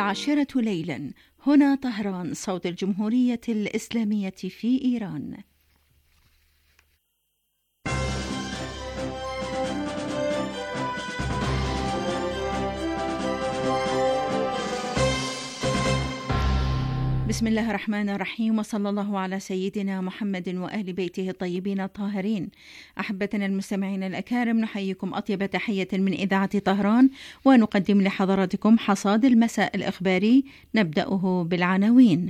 10 ليلا. هنا طهران، صوت الجمهورية الإسلامية في إيران. بسم الله الرحمن الرحيم، وصلى الله على سيدنا محمد وأهل بيته الطيبين الطاهرين. أحبتنا المستمعين الأكارم، نحييكم أطيب تحية من إذاعة طهران، ونقدم لحضراتكم حصاد المساء الإخباري، نبدأه بالعناوين.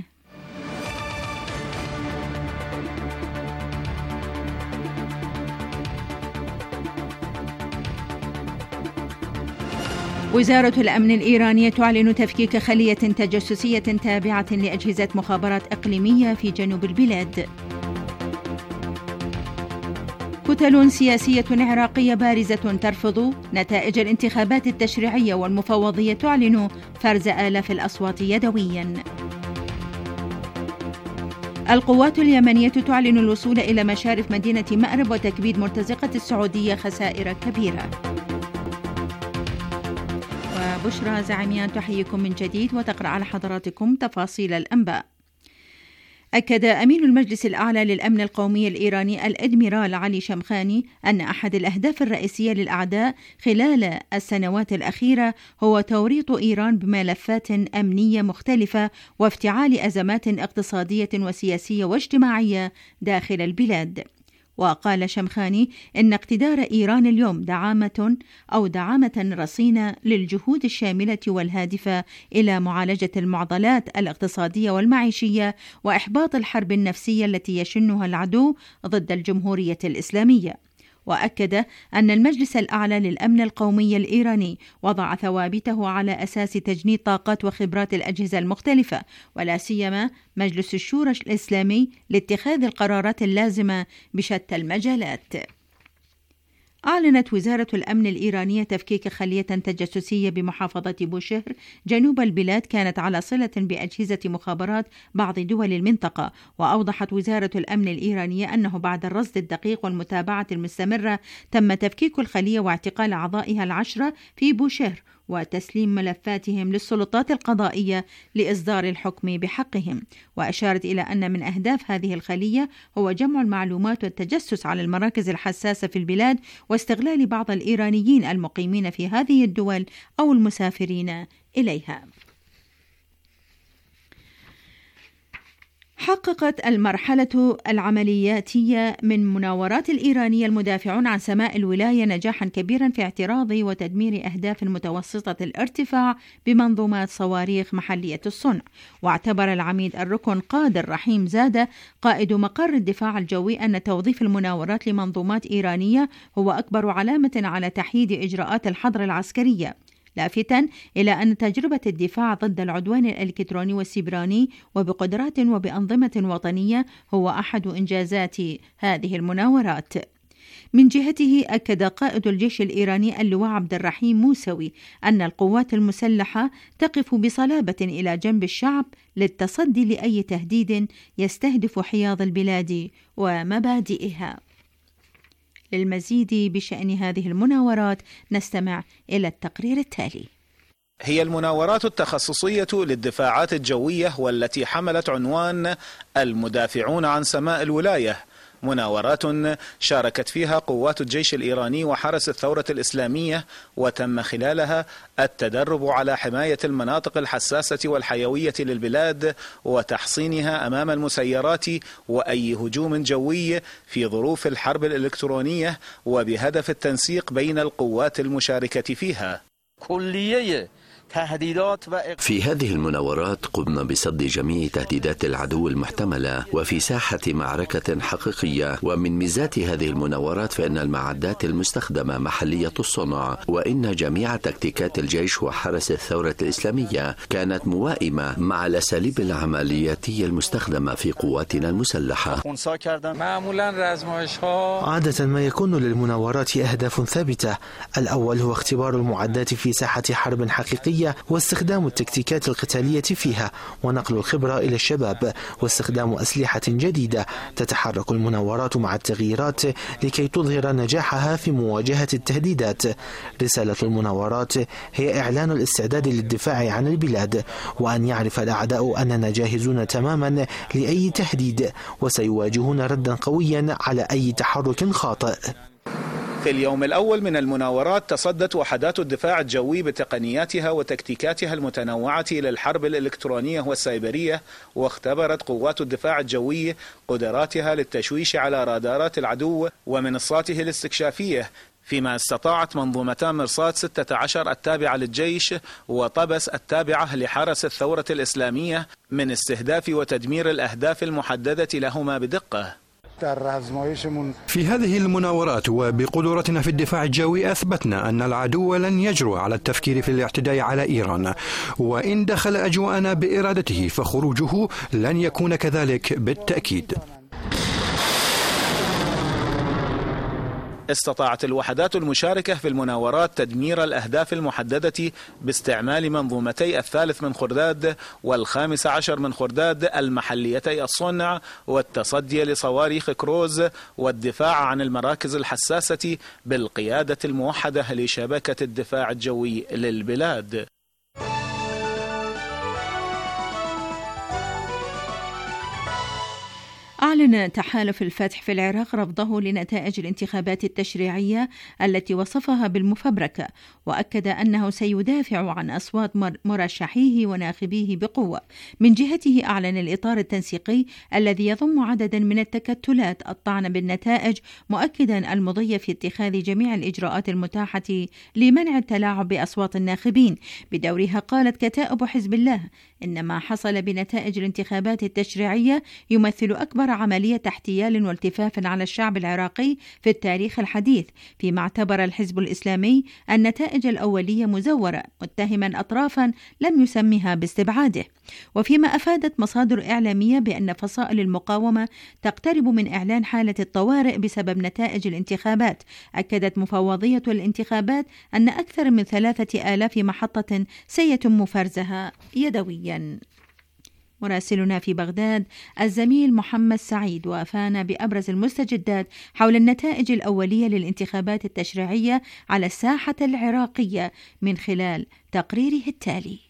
وزارة الأمن الإيرانية تعلن تفكيك خلية تجسسية تابعة لأجهزة مخابرات إقليمية في جنوب البلاد. كتل سياسية عراقية بارزة ترفض نتائج الانتخابات التشريعية والمفوضية تعلن فرز آلاف الأصوات يدويا. القوات اليمنية تعلن الوصول إلى مشارف مدينة مأرب وتكبيد مرتزقة السعودية خسائر كبيرة. وبشرى زعيميان تحييكم من جديد وتقرأ على حضراتكم تفاصيل الأنباء. أكد أمين المجلس الأعلى للأمن القومي الإيراني الأدميرال علي شمخاني أن أحد الأهداف الرئيسية للأعداء خلال السنوات الأخيرة هو توريط إيران بملفات أمنية مختلفة وافتعال أزمات اقتصادية وسياسية واجتماعية داخل البلاد. وقال شمخاني إن اقتدار إيران اليوم دعامة رصينة للجهود الشاملة والهادفة إلى معالجة المعضلات الاقتصادية والمعيشية وإحباط الحرب النفسية التي يشنها العدو ضد الجمهورية الإسلامية. وأكد أن المجلس الأعلى للأمن القومي الإيراني وضع ثوابته على أساس تجنيد طاقات وخبرات الأجهزة المختلفة، ولا سيما مجلس الشورى الإسلامي، لاتخاذ القرارات اللازمة بشتى المجالات. أعلنت وزارة الأمن الإيرانية تفكيك خلية تجسسية بمحافظة بوشهر جنوب البلاد كانت على صلة بأجهزة مخابرات بعض دول المنطقة. وأوضحت وزارة الأمن الإيرانية أنه بعد الرصد الدقيق والمتابعة المستمرة تم تفكيك الخلية واعتقال أعضائها 10 في بوشهر وتسليم ملفاتهم للسلطات القضائية لإصدار الحكم بحقهم. وأشارت إلى أن من أهداف هذه الخلية هو جمع المعلومات والتجسس على المراكز الحساسة في البلاد واستغلال بعض الإيرانيين المقيمين في هذه الدول أو المسافرين إليها. حققت المرحلة العملياتية من مناورات الإيرانية المدافعون عن سماء الولاية نجاحا كبيرا في اعتراض وتدمير أهداف متوسطة الارتفاع بمنظومات صواريخ محلية الصنع. واعتبر العميد الركن قادر رحيم زادة قائد مقر الدفاع الجوي أن توظيف المناورات لمنظومات إيرانية هو أكبر علامة على تحييد إجراءات الحظر العسكرية، لافتا إلى أن تجربة الدفاع ضد العدوان الإلكتروني والسيبراني وبقدرات وبأنظمة وطنية هو أحد إنجازات هذه المناورات. من جهته أكد قائد الجيش الإيراني اللواء عبد الرحيم موسوي أن القوات المسلحة تقف بصلابة إلى جنب الشعب للتصدي لأي تهديد يستهدف حياض البلاد ومبادئها. للمزيد بشأن هذه المناورات نستمع إلى التقرير التالي. هي المناورات التخصصية للدفاعات الجوية والتي حملت عنوان المدافعون عن سماء الولاية، مناورات شاركت فيها قوات الجيش الإيراني وحرس الثورة الإسلامية، وتم خلالها التدرب على حماية المناطق الحساسة والحيوية للبلاد وتحصينها أمام المسيرات وأي هجوم جوي في ظروف الحرب الإلكترونية، وبهدف التنسيق بين القوات المشاركة فيها. في هذه المناورات قمنا بصد جميع تهديدات العدو المحتملة وفي ساحة معركة حقيقية. ومن ميزات هذه المناورات فإن المعدات المستخدمة محلية الصنع، وإن جميع تكتيكات الجيش وحرس الثورة الإسلامية كانت موائمة مع الأساليب العملياتية المستخدمة في قواتنا المسلحة. عادة ما يكون للمناورات أهداف ثابتة. الأول هو اختبار المعدات في ساحة حرب حقيقية العسكرية واستخدام التكتيكات القتالية فيها ونقل الخبرة إلى الشباب واستخدام أسلحة جديدة. تتحرك المناورات مع التغييرات لكي تظهر نجاحها في مواجهة التهديدات. رسالة المناورات هي إعلان الاستعداد للدفاع عن البلاد، وأن يعرف الأعداء أننا جاهزون تماما لأي تهديد وسيواجهون ردا قويا على أي تحرك خاطئ. في اليوم الأول من المناورات تصدت وحدات الدفاع الجوي بتقنياتها وتكتيكاتها المتنوعة إلى الحرب الإلكترونية والسيبرية، واختبرت قوات الدفاع الجوي قدراتها للتشويش على رادارات العدو ومنصاته الاستكشافية، فيما استطاعت منظومتان مرصاد 16 التابعة للجيش وطبس التابعة لحرس الثورة الإسلامية من استهداف وتدمير الأهداف المحددة لهما بدقة. في هذه المناورات وبقدرتنا في الدفاع الجوي أثبتنا أن العدو لن يجرؤ على التفكير في الاعتداء على إيران، وإن دخل أجواءنا بإرادته فخروجه لن يكون كذلك بالتأكيد. استطاعت الوحدات المشاركة في المناورات تدمير الأهداف المحددة باستعمال منظومتي 3 من خرداد و15 من خرداد المحليتي الصنع والتصدي لصواريخ كروز والدفاع عن المراكز الحساسة بالقيادة الموحدة لشبكة الدفاع الجوي للبلاد. أعلن تحالف الفتح في العراق رفضه لنتائج الانتخابات التشريعية التي وصفها بالمفبركة، وأكد أنه سيدافع عن أصوات مرشحيه وناخبيه بقوة. من جهته أعلن الإطار التنسيقي الذي يضم عددا من التكتلات الطعن بالنتائج، مؤكدا المضي في اتخاذ جميع الإجراءات المتاحة لمنع التلاعب بأصوات الناخبين. بدورها قالت كتائب حزب الله إن ما حصل بنتائج الانتخابات التشريعية يمثل أكبر عملية احتيال والتفاف على الشعب العراقي في التاريخ الحديث، فيما اعتبر الحزب الإسلامي النتائج الأولية مزورة، متهما أطرافا لم يسمها باستبعاده. وفيما أفادت مصادر إعلامية بأن فصائل المقاومة تقترب من إعلان حالة الطوارئ بسبب نتائج الانتخابات، أكدت مفوضية الانتخابات أن أكثر من 3000 محطة سيتم فرزها يدويا. مراسلنا في بغداد الزميل محمد سعيد وافانا بأبرز المستجدات حول النتائج الأولية للانتخابات التشريعية على الساحة العراقية من خلال تقريره التالي.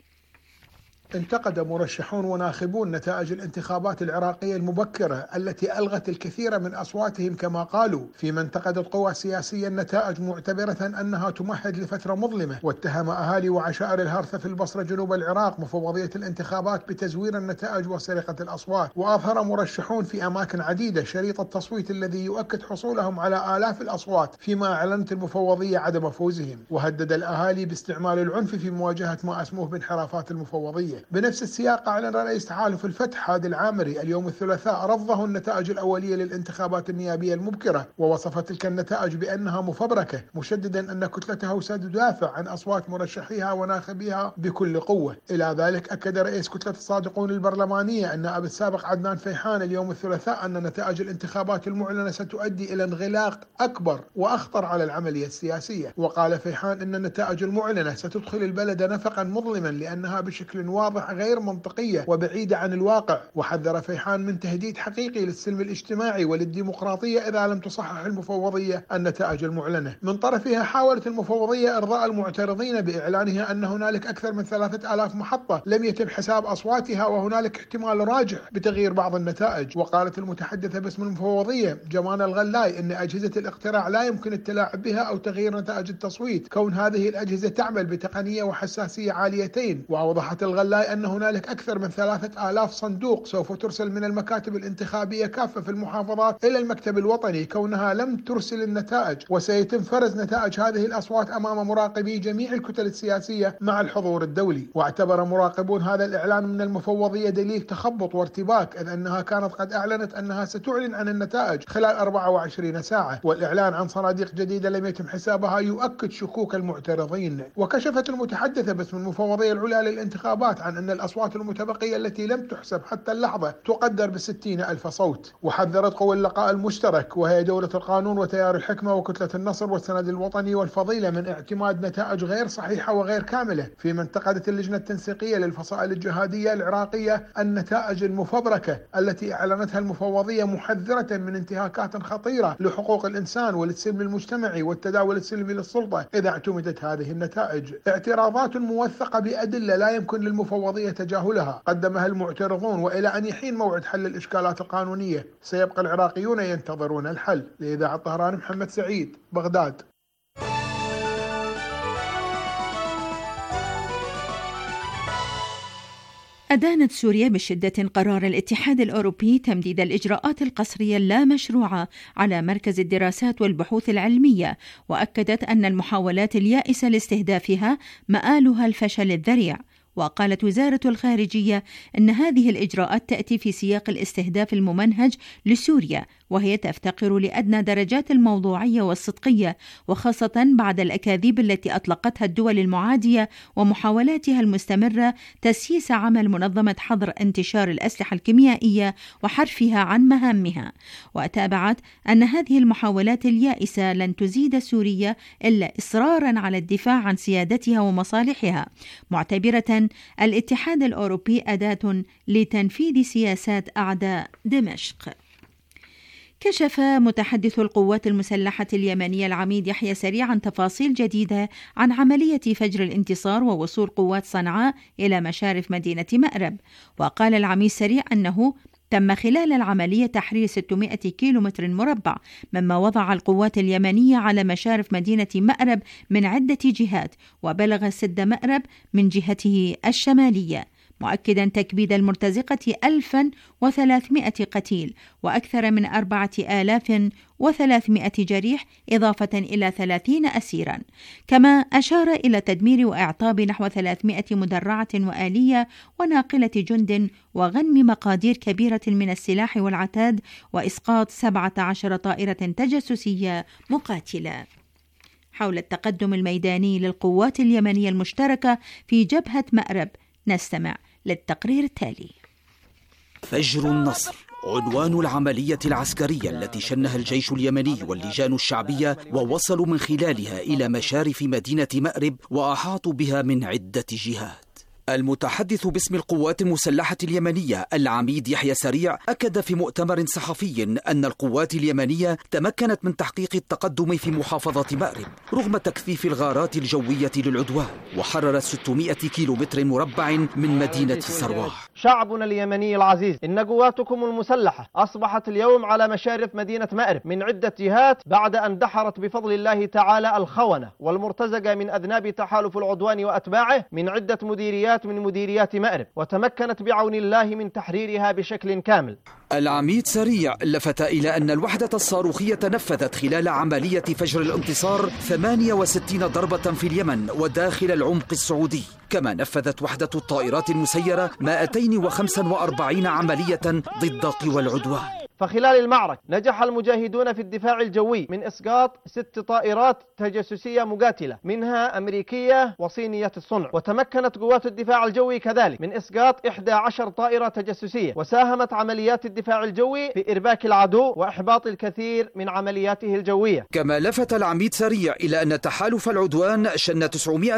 انتقد مرشحون وناخبون نتائج الانتخابات العراقية المبكرة التي ألغت الكثير من أصواتهم كما قالوا، فيما انتقدت قوى سياسية النتائج معتبرة أنها تمهد لفترة مظلمة. واتهم أهالي وعشائر الهرثة في البصرة جنوب العراق مفوضية الانتخابات بتزوير النتائج وسرقة الأصوات. وأظهر مرشحون في أماكن عديدة شريط التصويت الذي يؤكد حصولهم على آلاف الأصوات، فيما أعلنت المفوضية عدم فوزهم. وهدد الأهالي باستعمال العنف في مواجهة ما أسموه بانحرافات المفوضية. بنفس السياق أعلن رئيس تحالف الفتح هادي العامري اليوم الثلاثاء رفضه النتائج الأولية للانتخابات النيابية المبكرة، ووصف تلك النتائج بأنها مفبركة، مشددا أن كتلته ستدافع عن أصوات مرشحيها وناخبيها بكل قوة. إلى ذلك أكد رئيس كتلة الصادقون البرلمانية النائب السابق عدنان فيحان اليوم الثلاثاء أن نتائج الانتخابات المعلنة ستؤدي إلى انغلاق أكبر وأخطر على العملية السياسية. وقال فيحان أن النتائج المعلنة ستدخل البلد نفقا مظلما لأنها بشكل واضح غير منطقية وبعيدة عن الواقع. وحذر فيحان من تهديد حقيقي للسلم الاجتماعي وللديمقراطية إذا لم تصحح المفوضية النتائج المعلنة. من طرفها حاولت المفوضية إرضاء المعترضين بإعلانها أن هنالك أكثر من 3000 محطة لم يتم حساب أصواتها وهنالك احتمال راجح بتغيير بعض النتائج. وقالت المتحدثة باسم المفوضية جمانة الغلاي أن أجهزة الاقتراع لا يمكن التلاعب بها أو تغيير نتائج التصويت، كون هذه الأجهزة تعمل بتقنية وحساسية عاليتين. وأوضحت الغلاي أن هنالك أكثر من 3000 صندوق سوف ترسل من المكاتب الانتخابية كافة في المحافظات إلى المكتب الوطني، كونها لم ترسل النتائج، وسيتم فرز نتائج هذه الأصوات أمام مراقبي جميع الكتل السياسية مع الحضور الدولي. واعتبر مراقبون هذا الإعلان من المفوضية دليل تخبط وارتباك، إذ أنها كانت قد أعلنت أنها ستعلن عن النتائج خلال 24 ساعة، والإعلان عن صناديق جديدة لم يتم حسابها يؤكد شكوك المعترضين. وكشفت المتحدثة باسم المفوضية العليا للانتخابات عن أن الأصوات المتبقية التي لم تحسب حتى اللحظة تقدر ب60,000 صوت. وحذرت قوى اللقاء المشترك وهي دولة القانون وتيار الحكمة وكتلة النصر والسند الوطني والفضيلة من اعتماد نتائج غير صحيحة وغير كاملة، فيما انتقدت اللجنة التنسيقية للفصائل الجهادية العراقية النتائج المفبركة التي أعلنتها المفوضية، محذرة من انتهاكات خطيرة لحقوق الإنسان وللسلم المجتمعي والتداول السلمي للسلطة إذا اعتمدت هذه النتائج. اعتراضات موثقة بأدلة لا يمكن للمفوضية تجاهلها قدمها المعترضون، وإلى أن يحين موعد حل الإشكالات القانونية سيبقى العراقيون ينتظرون الحل. لإذاعة طهران، محمد سعيد، بغداد. أدانت سوريا بشدة قرار الاتحاد الأوروبي تمديد الإجراءات القسرية اللامشروعة على مركز الدراسات والبحوث العلمية، وأكدت أن المحاولات اليائسة لاستهدافها مآلها الفشل الذريع. وقالت وزارة الخارجية أن هذه الإجراءات تأتي في سياق الاستهداف الممنهج لسوريا، وهي تفتقر لأدنى درجات الموضوعية والصدقية، وخاصة بعد الأكاذيب التي أطلقتها الدول المعادية ومحاولاتها المستمرة تسييس عمل منظمة حظر انتشار الأسلحة الكيميائية وحرفها عن مهامها. وتابعت أن هذه المحاولات اليائسة لن تزيد سوريا إلا إصرارا على الدفاع عن سيادتها ومصالحها، معتبرة الاتحاد الأوروبي أداة لتنفيذ سياسات أعداء دمشق. كشف متحدث القوات المسلحة اليمنية العميد يحيى سريع عن تفاصيل جديدة عن عملية فجر الانتصار ووصول قوات صنعاء إلى مشارف مدينة مأرب. وقال العميد سريع أنه تم خلال العملية تحرير 600 كيلومتر مربع، مما وضع القوات اليمنية على مشارف مدينة مأرب من عدة جهات، وبلغ سد مأرب من جهته الشمالية، مؤكدا تكبيد المرتزقة 1300 قتيل وأكثر من 4300 جريح، إضافة إلى 30 أسيرا. كما أشار إلى تدمير وإعطاب نحو 300 مدرعة وآلية وناقلة جند وغنم مقادير كبيرة من السلاح والعتاد، وإسقاط 17 طائرة تجسسية مقاتلة. حول التقدم الميداني للقوات اليمنية المشتركة في جبهة مأرب نستمع للتقرير التالي. فجر النصر عنوان العملية العسكرية التي شنها الجيش اليمني واللجان الشعبية، ووصلوا من خلالها إلى مشارف مدينة مأرب وأحاطوا بها من عدة جهات. المتحدث باسم القوات المسلحة اليمنية العميد يحيى سريع أكد في مؤتمر صحفي أن القوات اليمنية تمكنت من تحقيق التقدم في محافظة مأرب رغم تكثيف الغارات الجوية للعدوان، وحررت 600 كيلومتر مربع من مدينة سرواح. شعبنا اليمني العزيز، إن قواتكم المسلحة أصبحت اليوم على مشارف مدينة مأرب من عدة جهات بعد أن دحرت بفضل الله تعالى الخونة والمرتزقة من أذناب تحالف العدوان وأتباعه من عدة مديريات من مديريات مأرب، وتمكنت بعون الله من تحريرها بشكل كامل. العميد سريع لفت إلى أن الوحدة الصاروخية نفذت خلال عملية فجر الانتصار 68 ضربة في اليمن وداخل العمق السعودي، كما نفذت وحدة الطائرات المسيرة 245 عملية ضد قوى العدوان. فخلال المعركة نجح المجاهدون في الدفاع الجوي من إسقاط 6 طائرات تجسسية مقاتلة، منها أمريكية وصينية الصنع، وتمكنت قوات الدفاع الجوي كذلك من إسقاط 11 طائرة تجسسية، وساهمت عمليات الدفاع الجوي في إرباك العدو وإحباط الكثير من عملياته الجوية. كما لفت العميد سريع إلى أن تحالف العدوان شن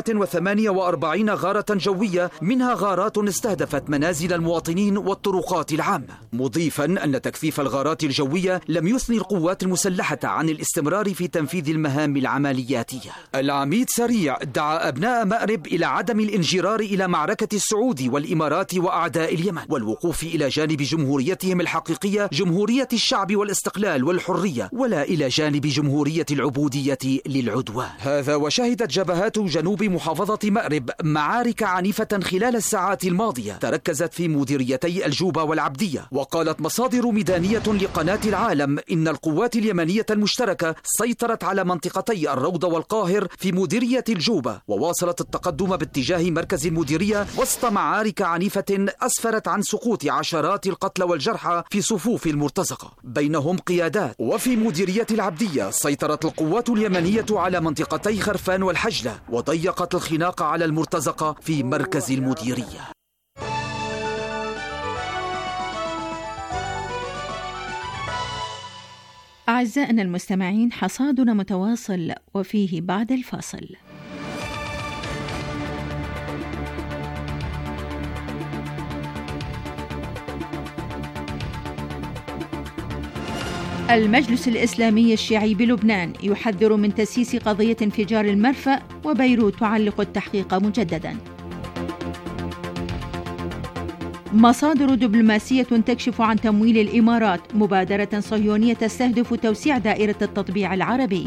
948 غارة جوية، منها غارات استهدفت منازل المواطنين والطرقات العامة، مضيفا أن تكثيف الغارات الجوية لم يثني القوات المسلحة عن الاستمرار في تنفيذ المهام العملياتية. العميد سريع دعا أبناء مأرب إلى عدم الانجرار إلى معركة السعودي والإمارات وأعداء اليمن، والوقوف إلى جانب جمهوريتهم الحقيقية، جمهورية الشعب والاستقلال والحرية، ولا إلى جانب جمهورية العبودية للعدوان. هذا وشهدت جبهات جنوب محافظة مأرب معارك عنيفة خلال الساعات الماضية تركزت في مديريتي الجوبة والعبدية. وقالت مصادر ميدانية لقناة العالم إن القوات اليمنية المشتركة سيطرت على منطقتي الروضة والقاهر في مديرية الجوبة، وواصلت التقدم باتجاه مركز المديرية وسط معارك عنيفة أسفرت عن سقوط عشرات القتلى والجرحى في صفوف المرتزقة بينهم قيادات. وفي مديرية العبدية سيطرت القوات اليمنية على منطقتي خرفان والحجلة، وضيقت الخناق على المرتزقة في مركز المديرية. أعزائنا المستمعين، حصادنا متواصل وفيه بعد الفاصل. المجلس الإسلامي الشيعي بلبنان يحذر من تسييس قضية انفجار المرفأ، وبيروت تعلق التحقيق مجددا. مصادر دبلوماسية تكشف عن تمويل الإمارات مبادرة صهيونية تستهدف توسيع دائرة التطبيع العربي.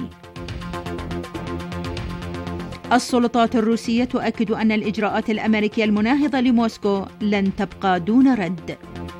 السلطات الروسية تؤكد أن الإجراءات الأمريكية المناهضة لموسكو لن تبقى دون رد.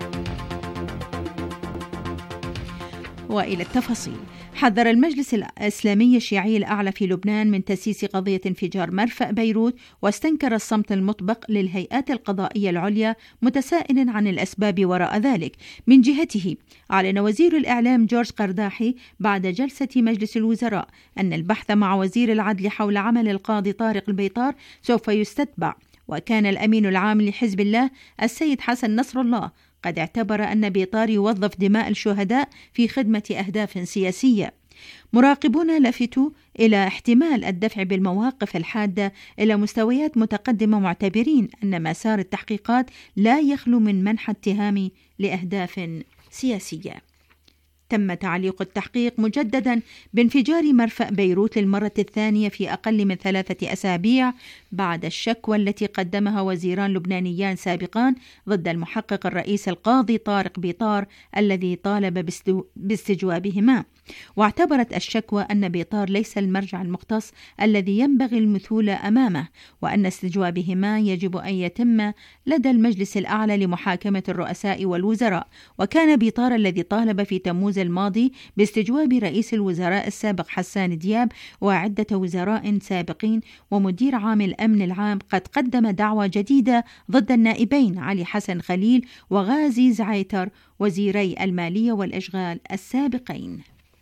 وإلى التفاصيل. حذر المجلس الإسلامي الشيعي الأعلى في لبنان من تسييس قضية انفجار مرفأ بيروت، واستنكر الصمت المطبق للهيئات القضائية العليا، متسائلا عن الأسباب وراء ذلك. من جهته أعلن وزير الإعلام جورج قرداحي بعد جلسة مجلس الوزراء أن البحث مع وزير العدل حول عمل القاضي طارق البيطار سوف يستتبع. وكان الأمين العام لحزب الله السيد حسن نصر الله قد اعتبر أن بيطار يوظف دماء الشهداء في خدمة أهداف سياسية. مراقبون لفتوا إلى احتمال الدفع بالمواقف الحادة إلى مستويات متقدمة، معتبرين أن مسار التحقيقات لا يخلو من منح اتهام لأهداف سياسية. تم تعليق التحقيق مجددا بانفجار مرفأ بيروت للمرة الثانية في أقل من 3 أسابيع بعد الشكوى التي قدمها وزيران لبنانيان سابقان ضد المحقق الرئيس القاضي طارق بيطار الذي طالب باستجوابهما. واعتبرت الشكوى أن بيطار ليس المرجع المختص الذي ينبغي المثول أمامه، وأن استجوابهما يجب أن يتم لدى المجلس الأعلى لمحاكمة الرؤساء والوزراء. وكان بيطار الذي طالب في تموز الماضي باستجواب رئيس الوزراء السابق حسان دياب وعدة وزراء سابقين ومدير عام الأمن العام قد قدم دعوى جديدة ضد النائبين علي حسن خليل وغازي زعيتر وزيري المالية والإشغال السابقين.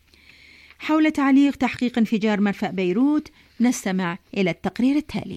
حول تعليق تحقيق انفجار مرفأ بيروت نستمع إلى التقرير التالي.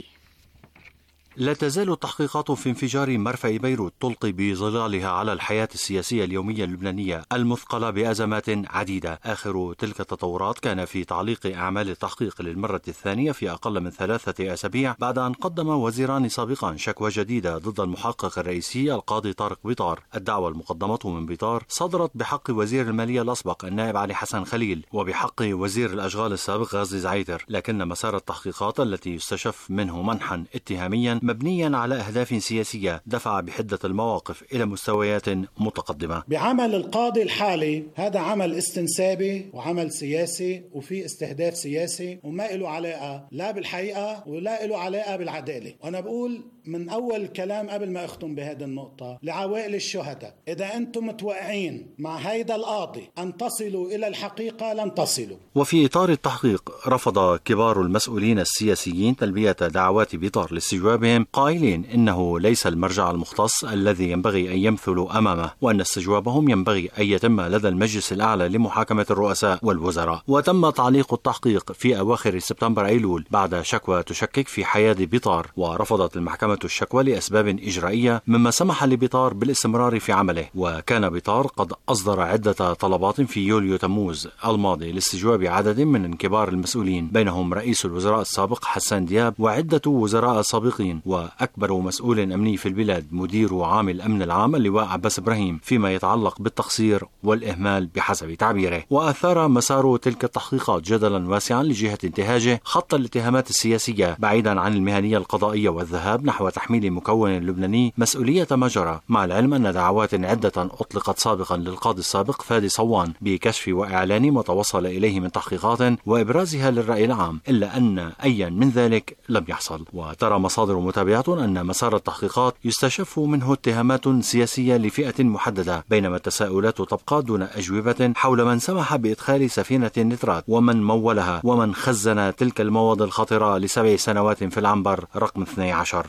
لا تزال التحقيقات في انفجار مرفأ بيروت تلقي بظلالها على الحياة السياسية اليومية اللبنانية المثقلة بأزمات عديدة. آخر تلك التطورات كان في تعليق أعمال التحقيق للمرة الثانية في أقل من 3 أسابيع، بعد أن قدم وزيران سابقان شكوى جديدة ضد المحقق الرئيسي القاضي طارق بيطار. الدعوى المقدمة من بيطار صدرت بحق وزير المالية الأسبق النائب علي حسن خليل وبحق وزير الأشغال السابق غازي زعيتر، لكن مسار التحقيقات التي يستشف منه منحا اتهاميا مبنيا على أهداف سياسية دفع بحدة المواقف إلى مستويات متقدمة. بعمل القاضي الحالي هذا عمل استنسابي وعمل سياسي وفي استهداف سياسي وما له علاقة لا بالحقيقة ولا له علاقة بالعدالة. وأنا بقول من أول كلام قبل ما أختم بهذه النقطة لعوائل الشهداء، إذا أنتم متوقعين مع هيدا القاضي أن تصلوا إلى الحقيقة لن تصلوا. وفي إطار التحقيق رفض كبار المسؤولين السياسيين تلبية دعوات بيطار لاستجوابهم، قائلين إنه ليس المرجع المختص الذي ينبغي أن يمثلوا أمامه، وأن استجوابهم ينبغي أن يتم لدى المجلس الأعلى لمحاكمة الرؤساء والوزراء. وتم تعليق التحقيق في أواخر سبتمبر أيلول بعد شكوى تشكك في حياة بيطار، ورفضت المحكمة الشكوى لأسباب إجرائية مما سمح لبيطار بالاستمرار في عمله. وكان بيطار قد أصدر عدة طلبات في يوليو تموز الماضي لاستجواب عدد من كبار المسؤولين، بينهم رئيس الوزراء السابق حسان دياب وعدة وزراء سابقين، وأكبر مسؤول أمني في البلاد مدير عام الأمن العام اللواء عباس إبراهيم، فيما يتعلق بالتقصير والإهمال بحسب تعبيره. وأثار مسار تلك التحقيقات جدلا واسعا لجهة انتهاجه خط الاتهامات السياسية بعيدا عن المهنية القضائية والذهاب نحو تحميل مكون لبناني مسؤولية ما جرى، مع العلم أن دعوات عدة أطلقت سابقا للقاضي السابق فادي صوان بكشف وإعلان ما توصل إليه من تحقيقات وإبرازها للرأي العام، إلا أن أي من ذلك لم يحصل. وترى مصادر متابعة أن مسار التحقيقات يستشف منه اتهامات سياسية لفئة محددة، بينما التساؤلات تبقى دون أجوبة حول من سمح بإدخال سفينة النترات ومن مولها ومن خزن تلك المواد الخطرة ل7 سنوات في العنبر رقم 12.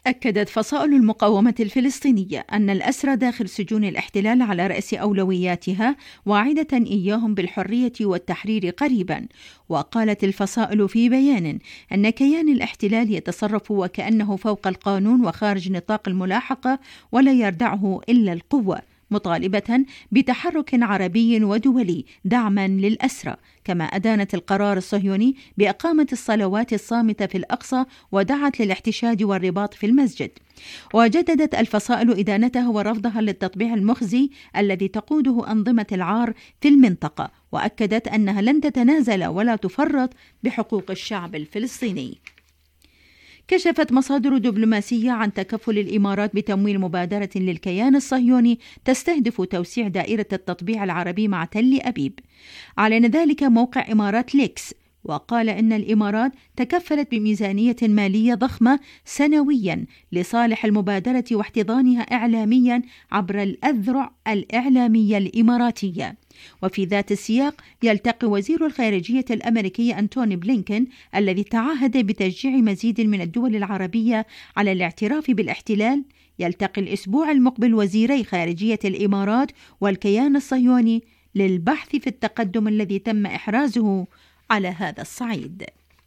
أكدت فصائل المقاومة الفلسطينية أن الأسرى داخل سجون الاحتلال على رأس أولوياتها، واعدة إياهم بالحرية والتحرير قريبا. وقالت الفصائل في بيان أن كيان الاحتلال يتصرف وكأنه فوق القانون وخارج نطاق الملاحقة ولا يردعه إلا القوة، مطالبة بتحرك عربي ودولي دعما للأسرى. كما أدانت القرار الصهيوني بإقامة الصلوات الصامتة في الأقصى ودعت للاحتشاد والرباط في المسجد. وجددت الفصائل إدانتها ورفضها للتطبيع المخزي الذي تقوده أنظمة العار في المنطقة، وأكدت أنها لن تتنازل ولا تفرط بحقوق الشعب الفلسطيني. كشفت مصادر دبلوماسية عن تكفل الإمارات بتمويل مبادرة للكيان الصهيوني تستهدف توسيع دائرة التطبيع العربي مع تل أبيب. أعلن ذلك موقع إمارات ليكس، وقال إن الإمارات تكفلت بميزانية مالية ضخمة سنويا لصالح المبادرة واحتضانها إعلاميا عبر الأذرع الإعلامية الإماراتية. وفي ذات السياق يلتقي وزير الخارجية الأمريكي أنتوني بلينكن الذي تعهد بتشجيع مزيد من الدول العربية على الاعتراف بالاحتلال، يلتقي الأسبوع المقبل وزيري خارجية الإمارات والكيان الصهيوني للبحث في التقدم الذي تم إحرازه على هذا الصعيد.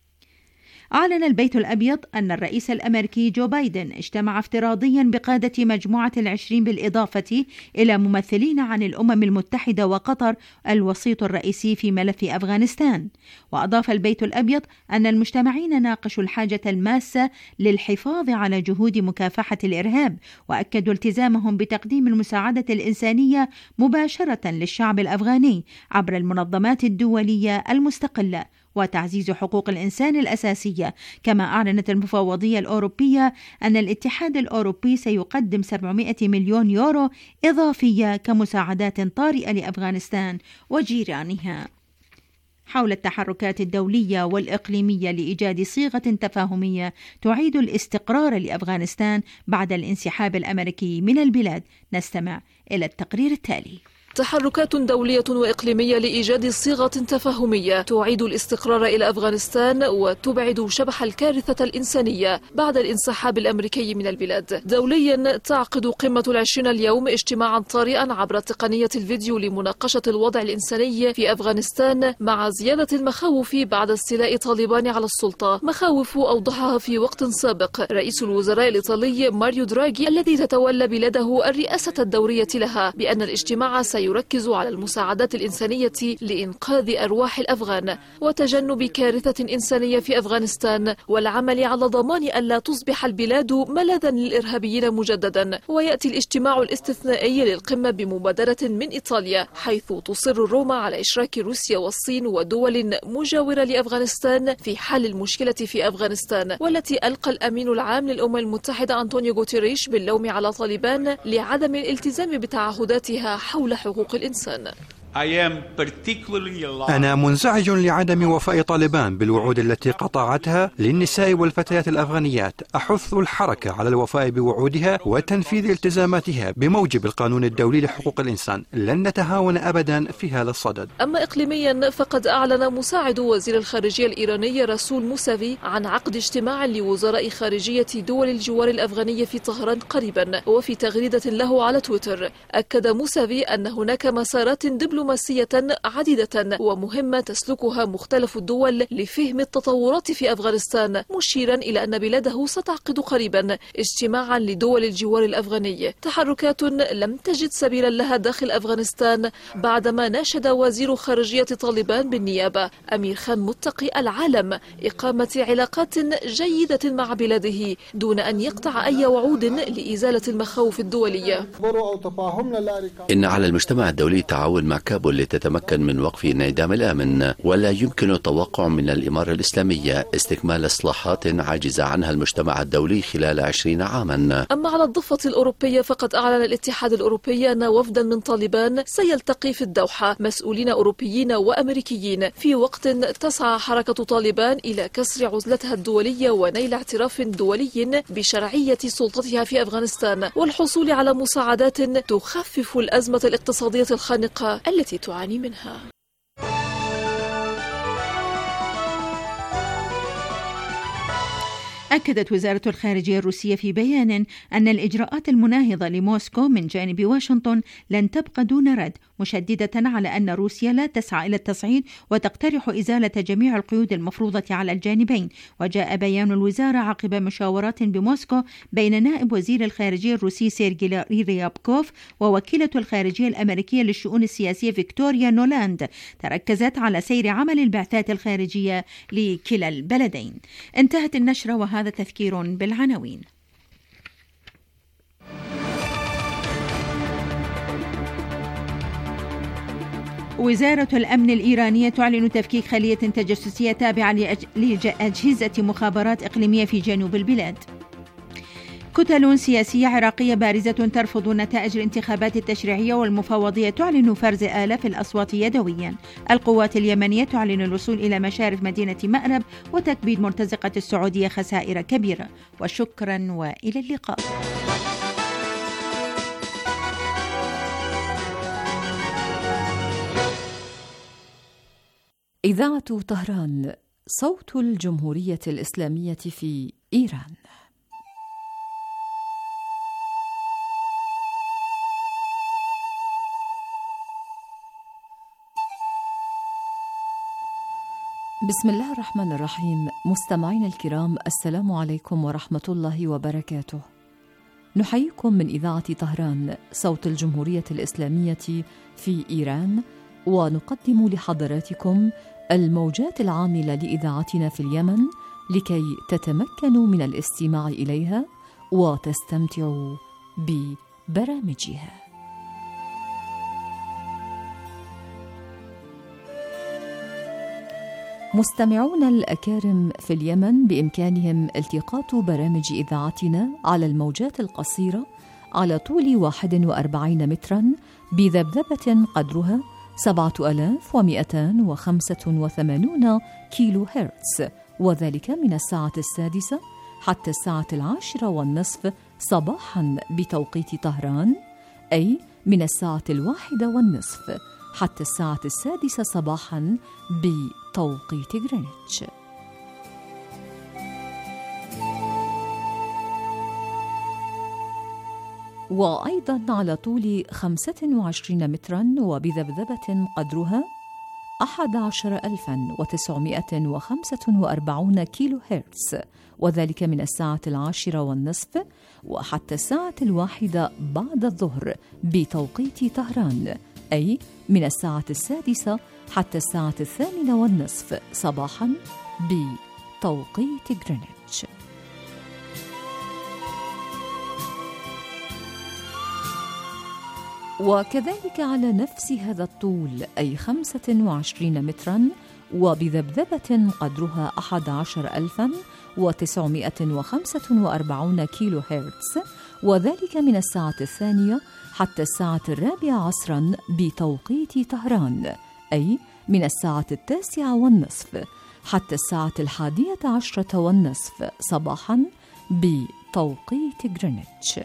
أعلن البيت الأبيض أن الرئيس الأمريكي جو بايدن اجتمع افتراضيا بقادة مجموعة ال20 بالإضافة إلى ممثلين عن الأمم المتحدة وقطر الوسيط الرئيسي في ملف أفغانستان. وأضاف البيت الأبيض أن المجتمعين ناقشوا الحاجة الماسة للحفاظ على جهود مكافحة الإرهاب، وأكدوا التزامهم بتقديم المساعدة الإنسانية مباشرة للشعب الأفغاني عبر المنظمات الدولية المستقلة وتعزيز حقوق الإنسان الأساسية. كما أعلنت المفوضية الأوروبية أن الاتحاد الأوروبي سيقدم 700 مليون يورو إضافية كمساعدات طارئة لأفغانستان وجيرانها. حول التحركات الدولية والإقليمية لإيجاد صيغة تفاهمية تعيد الاستقرار لأفغانستان بعد الانسحاب الأمريكي من البلاد، نستمع إلى التقرير التالي. تحركات دولية وإقليمية لإيجاد صيغة تفاهمية تعيد الاستقرار إلى أفغانستان وتبعد شبح الكارثة الإنسانية بعد الانسحاب الأمريكي من البلاد. دوليا تعقد قمة ال20 اليوم اجتماعا طارئا عبر تقنية الفيديو لمناقشة الوضع الإنساني في أفغانستان مع زيادة المخاوف بعد استيلاء طالبان على السلطة، مخاوف أوضحها في وقت سابق رئيس الوزراء الإيطالي ماريو دراغي الذي تتولى بلاده الرئاسة الدورية لها، بأن الاجتماع يركز على المساعدات الإنسانية لإنقاذ أرواح الأفغان وتجنب كارثة إنسانية في أفغانستان، والعمل على ضمان ألا تصبح البلاد ملاذا للإرهابيين مجددا. ويأتي الاجتماع الاستثنائي للقمة بمبادرة من إيطاليا، حيث تصر روما على إشراك روسيا والصين ودول مجاورة لأفغانستان في حل المشكلة في أفغانستان، والتي ألقى الأمين العام للأمم المتحدة أنطونيو غوتيريش باللوم على طالبان لعدم الالتزام بتعهداتها حول حقوق الإنسان. أنا منزعج لعدم وفاء طالبان بالوعود التي قطعتها للنساء والفتيات الأفغانيات. أحث الحركة على الوفاء بوعودها وتنفيذ التزاماتها بموجب القانون الدولي لحقوق الإنسان. لن نتهاون أبدا في هذا الصدد. أما إقليميا فقد أعلن مساعد وزير الخارجية الإيراني رسول موسافي عن عقد اجتماع لوزراء خارجية دول الجوار الأفغانية في طهران قريبا. وفي تغريدة له على تويتر أكد موسافي أن هناك مسارات دبلوماسية عديدة ومهمة تسلكها مختلف الدول لفهم التطورات في أفغانستان، مشيرا إلى أن بلاده ستعقد قريبا اجتماعا لدول الجوار الأفغاني. تحركات لم تجد سبيلا لها داخل أفغانستان بعدما ناشد وزير خارجية طالبان بالنيابة أمير خان متقي العالم إقامة علاقات جيدة مع بلاده دون أن يقطع أي وعود لإزالة المخاوف الدولية. إن على المجتمع الدولي التعاون مع كابول لتتمكن من وقف انعدام الأمن، ولا يمكن التوقع من الإمارة الإسلامية استكمال إصلاحات عاجز عنها المجتمع الدولي خلال 20 عاما. أما على الضفة الأوروبية فقد أعلن الاتحاد الأوروبي أن وفدا من طالبان سيلتقي في الدوحة مسؤولين أوروبيين وأمريكيين، في وقت تسعى حركة طالبان إلى كسر عزلتها الدولية ونيل اعتراف دولي بشرعية سلطتها في أفغانستان والحصول على مساعدات تخفف الأزمة الاقتصادية الخانقة التي تعاني منها. أكدت وزارة الخارجية الروسية في بيان أن الإجراءات المناهضة لموسكو من جانب واشنطن لن تبقى دون رد، مشددة على أن روسيا لا تسعى إلى التصعيد وتقترح إزالة جميع القيود المفروضة على الجانبين. وجاء بيان الوزارة عقب مشاورات بموسكو بين نائب وزير الخارجية الروسي سيرجي ريابكوف ووكيلة الخارجية الأمريكية للشؤون السياسية فيكتوريا نولاند، تركزت على سير عمل البعثات الخارجية لكلا البلدين. انتهت النشرة وهذا تذكير بالعناوين. وزارة الأمن الإيرانية تعلن تفكيك خلية تجسسية تابعة لأجهزة مخابرات إقليمية في جنوب البلاد. كتل سياسية عراقية بارزة ترفض نتائج الانتخابات التشريعية والمفوضية تعلن فرز آلاف الأصوات يدويا. القوات اليمنية تعلن الوصول إلى مشارف مدينة مأرب وتكبيد مرتزقة السعودية خسائر كبيرة. وشكرا وإلى اللقاء. إذاعة طهران، صوت الجمهورية الإسلامية في إيران. بسم الله الرحمن الرحيم. مستمعين الكرام، السلام عليكم ورحمة الله وبركاته. نحييكم من إذاعة طهران، صوت الجمهورية الإسلامية في إيران، ونقدم لحضراتكم الموجات العاملة لإذاعتنا في اليمن لكي تتمكنوا من الاستماع إليها وتستمتعوا ببرامجها. مستمعون الأكارم في اليمن بإمكانهم التقاط برامج إذاعتنا على الموجات القصيرة على طول 41 متراً بذبذبة قدرها 7285 كيلو هرتز، وذلك من الساعة 6 حتى الساعة 10:30 صباحاً بتوقيت طهران، أي من الساعة 1:30 حتى الساعة 6 صباحاً بتوقيت غرينتش. وأيضاً على طول 25 متراً وبذبذبة قدرها 11945 كيلو هرتز، وذلك من الساعة 10:30 وحتى الساعة 1 بعد الظهر بتوقيت طهران، أي من الساعة 6 حتى الساعة 8:30 صباحاً بتوقيت غرينتش. وكذلك على نفس هذا الطول، أي 25 متراً وبذبذبة قدرها 11945 كيلو هرتز، وذلك من الساعة 2 حتى الساعة 4 عصراً بتوقيت طهران، أي من الساعة 9:30 حتى الساعة 11:30 صباحاً بتوقيت غرينتش.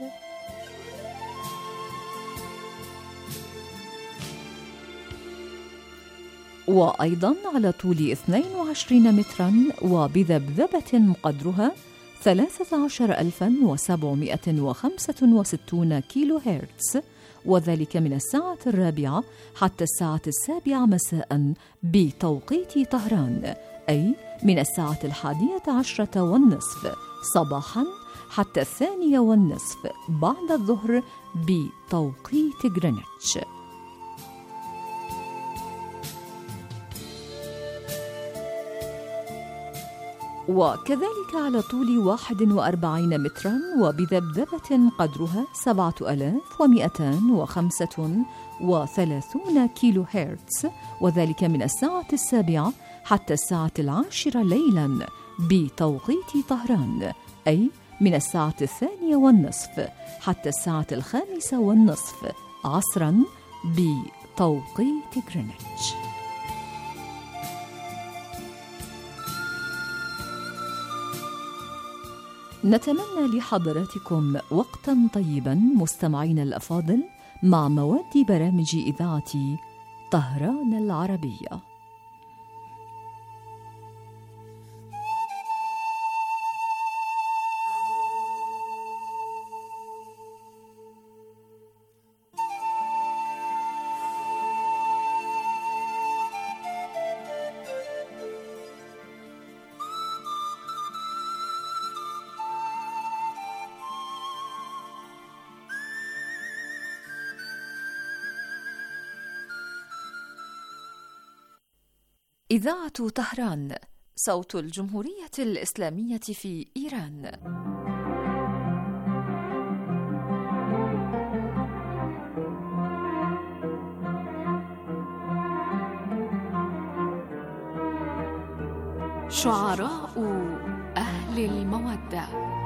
وأيضاً على طول 22 متراً وبذبذبة قدرها 13765 كيلو هرتز، وذلك من الساعة 4 حتى الساعة 7 مساءً بتوقيت طهران، أي من الساعة 11:30 صباحاً حتى 2:30 بعد الظهر بتوقيت غرينتش. وكذلك على طول 41 متراً وبذبذبة قدرها 7235 كيلو هرتز، وذلك من الساعة 7 حتى الساعة 10 ليلاً بتوقيت طهران، أي من الساعة 2:30 حتى الساعة 5:30 عصراً بتوقيت غرينتش. نتمنى لحضراتكم وقتاً طيباً مستمعين الأفاضل مع مواد برامج إذاعة طهران العربية. إذاعة طهران، صوت الجمهورية الإسلامية في إيران. شعراء أهل المودة.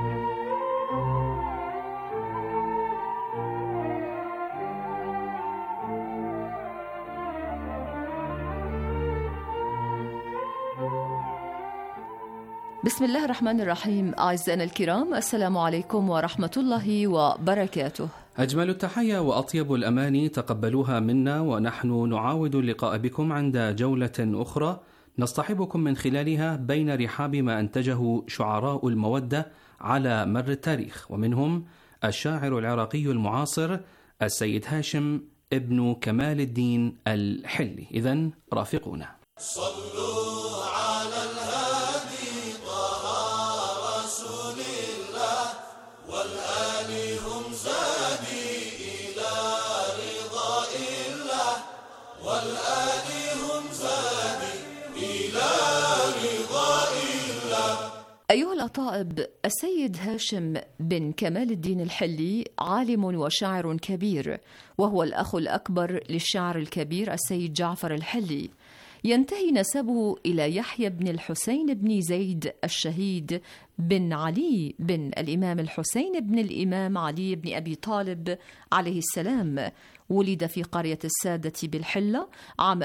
بسم الله الرحمن الرحيم. أعزائنا الكرام، السلام عليكم ورحمة الله وبركاته. أجمل التحية وأطيب الأماني تقبلوها منا، ونحن نعاود اللقاء بكم عند جولة أخرى نصطحبكم من خلالها بين رحاب ما أنتجه شعراء المودة على مر التاريخ، ومنهم الشاعر العراقي المعاصر السيد هاشم ابن كمال الدين الحلي. إذن رافقونا. صلوا على الهادي طه رسول الله والآل هم زادي إلى رضاء الله والآل هم زادي إلى رضاء الله. أيها الأطائب، السيد هاشم بن كمال الدين الحلي عالم وشاعر كبير، وهو الأخ الأكبر للشاعر الكبير السيد جعفر الحلي. ينتهي نسبه إلى يحيى بن الحسين بن زيد الشهيد بن علي بن الإمام الحسين بن الإمام علي بن أبي طالب عليه السلام. ولد في قرية السادة بالحلة عام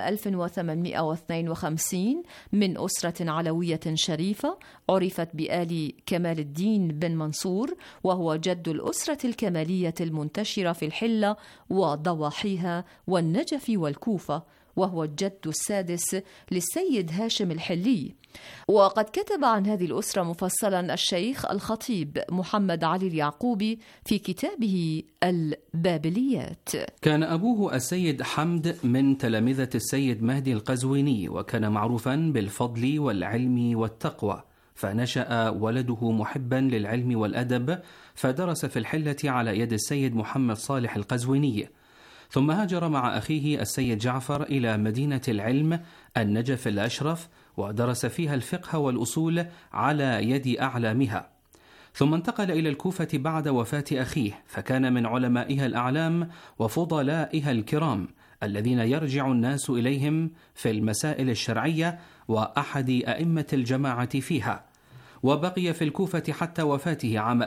1852 من أسرة علوية شريفة عرفت بآل كمال الدين بن منصور، وهو جد الأسرة الكمالية المنتشرة في الحلة وضواحيها والنجف والكوفة، وهو الجد السادس للسيد هاشم الحلي. وقد كتب عن هذه الأسرة مفصلا الشيخ الخطيب محمد علي اليعقوبي في كتابه البابليات. كان أبوه السيد حمد من تلامذة السيد مهدي القزويني، وكان معروفا بالفضل والعلم والتقوى، فنشأ ولده محبا للعلم والأدب، فدرس في الحلة على يد السيد محمد صالح القزويني، ثم هاجر مع أخيه السيد جعفر إلى مدينة العلم النجف الأشرف، ودرس فيها الفقه والأصول على يد أعلامها، ثم انتقل إلى الكوفة بعد وفاة أخيه، فكان من علمائها الأعلام وفضلائها الكرام الذين يرجع الناس إليهم في المسائل الشرعية، وأحد أئمة الجماعة فيها. وبقي في الكوفة حتى وفاته عام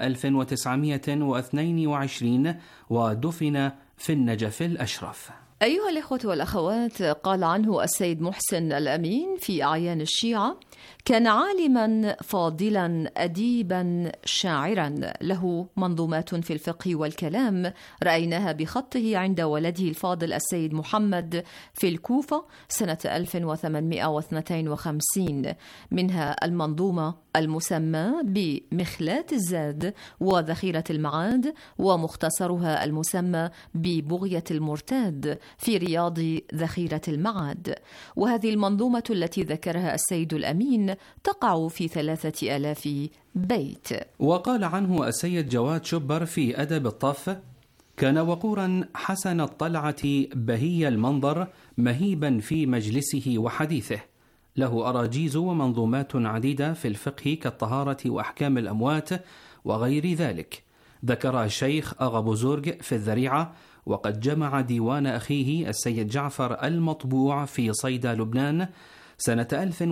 1922، ودفن في النجف الأشرف. أيها الإخوة والأخوات، قال عنه السيد محسن الأمين في أعيان الشيعة: كان عالما فاضلا أديبا شاعرا، له منظومات في الفقه والكلام رأيناها بخطه عند ولده الفاضل السيد محمد في الكوفة سنة 1852، منها المنظومة المسمى بمخلات الزاد وذخيرة المعاد، ومختصرها المسمى ببغية المرتاد في رياض ذخيرة المعاد. وهذه المنظومة التي ذكرها السيد الأمين تقع في 3000 بيت. وقال عنه السيد جواد شبر في أدب الطف: كان وقورا حسن الطلعة بهي المنظر مهيبا في مجلسه وحديثه، له أراجيز ومنظومات عديدة في الفقه كالطهارة وأحكام الأموات وغير ذلك. ذكر الشيخ أغا بزرج في الذريعة، وقد جمع ديوان أخيه السيد جعفر المطبوع في صيدا لبنان سنة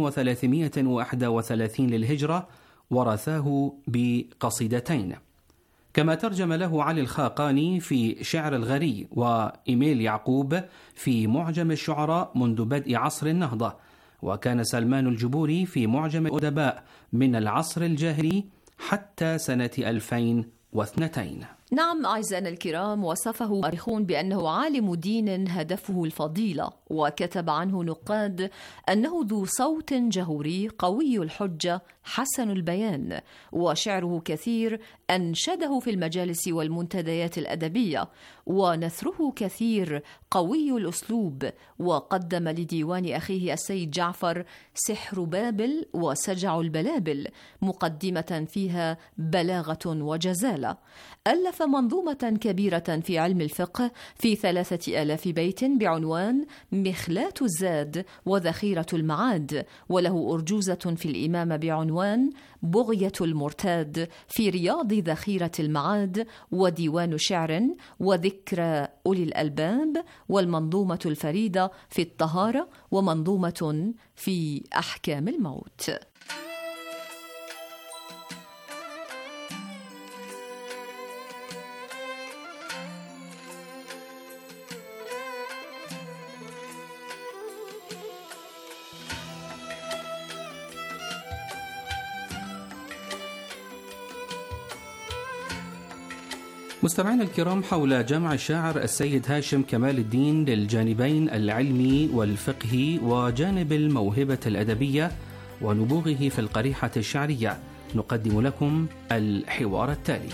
1331 للهجرة، ورثاه بقصيدتين. كما ترجم له علي الخاقاني في شعر الغري، وإيميل يعقوب في معجم الشعراء منذ بدء عصر النهضة، وكان سلمان الجبوري في معجم الأدباء من العصر الجاهلي حتى سنة 2002. نعم أعزائنا الكرام، وصفه مؤرخون بأنه عالم دين هدفه الفضيلة، وكتب عنه نقاد أنه ذو صوت جهوري قوي الحجة حسن البيان، وشعره كثير أنشده في المجالس والمنتديات الأدبية، ونثره كثير قوي الأسلوب. وقدم لديوان أخيه السيد جعفر سحر بابل وسجع البلابل مقدمة فيها بلاغة وجزالة. ألف ألف منظومة كبيرة في علم الفقه في 3000 بيت بعنوان مخلاة الزاد وذخيرة المعاد، وله أرجوزة في الإمامة بعنوان بغية المرتاد في رياض ذخيرة المعاد، وديوان شعر وذكرى أولي الألباب، والمنظومة الفريدة في الطهارة، ومنظومة في أحكام الموت. مستمعينا الكرام، حول جمع الشاعر السيد هاشم كمال الدين للجانبين العلمي والفقهي وجانب الموهبة الأدبية ونبوغه في القريحة الشعرية، نقدم لكم الحوار التالي.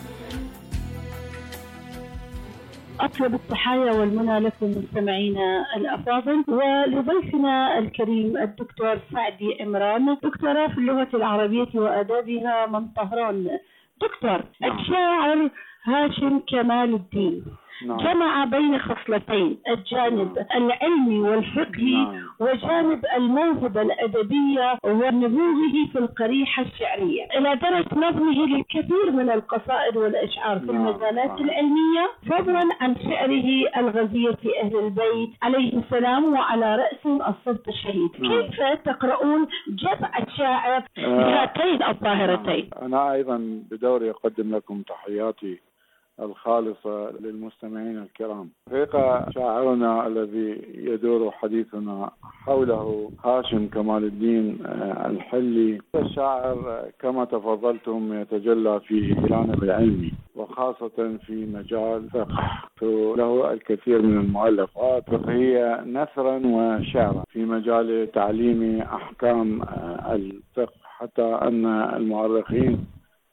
أطلب التحايا والمنى لكم مستمعينا الأفاضل، ولضيفنا الكريم الدكتور سعدي عمران، دكتوراه في اللغة العربية وآدابها من طهران. دكتور، الشاعر هاشم كمال الدين جمع بين خصلتين، الجانب العلمي والفقهي وجانب الموهبة الأدبية ونبوغه في القريحة الشعرية، إلى درجة نظمه للكثير من القصائد والأشعار في المجالات العلمية، فضلا عن شعره الغزير في أهل البيت عليه السلام، وعلى رأسهم الصبط الشهيد. كيف تقرؤون جمع الشاعر بهاتين الظاهرتين؟ أنا أيضا بدوري أقدم لكم تحياتي الخالصة للمستمعين الكرام. حقيقة شاعرنا الذي يدور حديثنا حوله هاشم كمال الدين الحلي، الشاعر كما تفضلتم يتجلى في الجانب العلمي وخاصة في مجال الفقه، له الكثير من المؤلفات فقهية نثرا وشعرا في مجال تعليم أحكام الفقه، حتى أن المؤرخين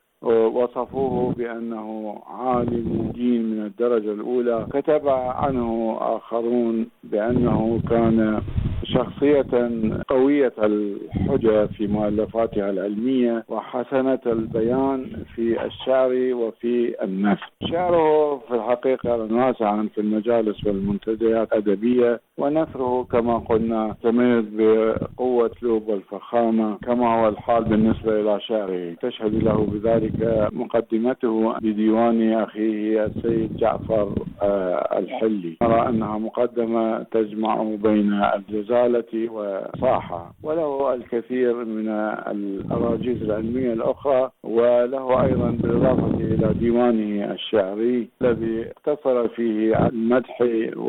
وصفوه بأنه عالم دين من الدرجة الأولى. كتب عنه آخرون بأنه كان شخصية قوية الحجة في مؤلفاتها العلمية وحسنة البيان في الشعر وفي النثر. شعره في الحقيقة واسعا في المجالس والمنتديات الأدبية، ونثره كما قلنا تميز بقوة الأسلوب والفخامة، كما هو الحال بالنسبة إلى شعره. تشهد له بذلك مقدمته بديوان أخيه السيد جعفر الحلي. نرى أنها مقدمة تجمع بين الجزالة وصاحة، وله الكثير من الأراجيز العلمية الأخرى، وله أيضا بالإضافة إلى ديوانه الشعري الذي اقتصر فيه المدح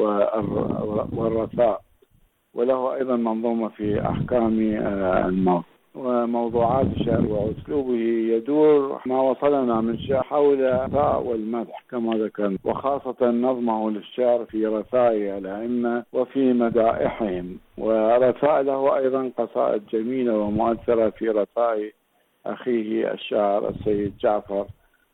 والرثاء، وله أيضا منظومة في أحكام الموت. وموضوعات الشعر وأسلوبه يدور ما وصلنا من شعر حول الرثاء والمدح كما ذكرنا، وخاصة نظمه للشعر في رثاء الأئمة وفي مدائحهم، ورثاء له أيضا قصائد جميلة ومؤثرة في رثاء أخيه الشاعر السيد جعفر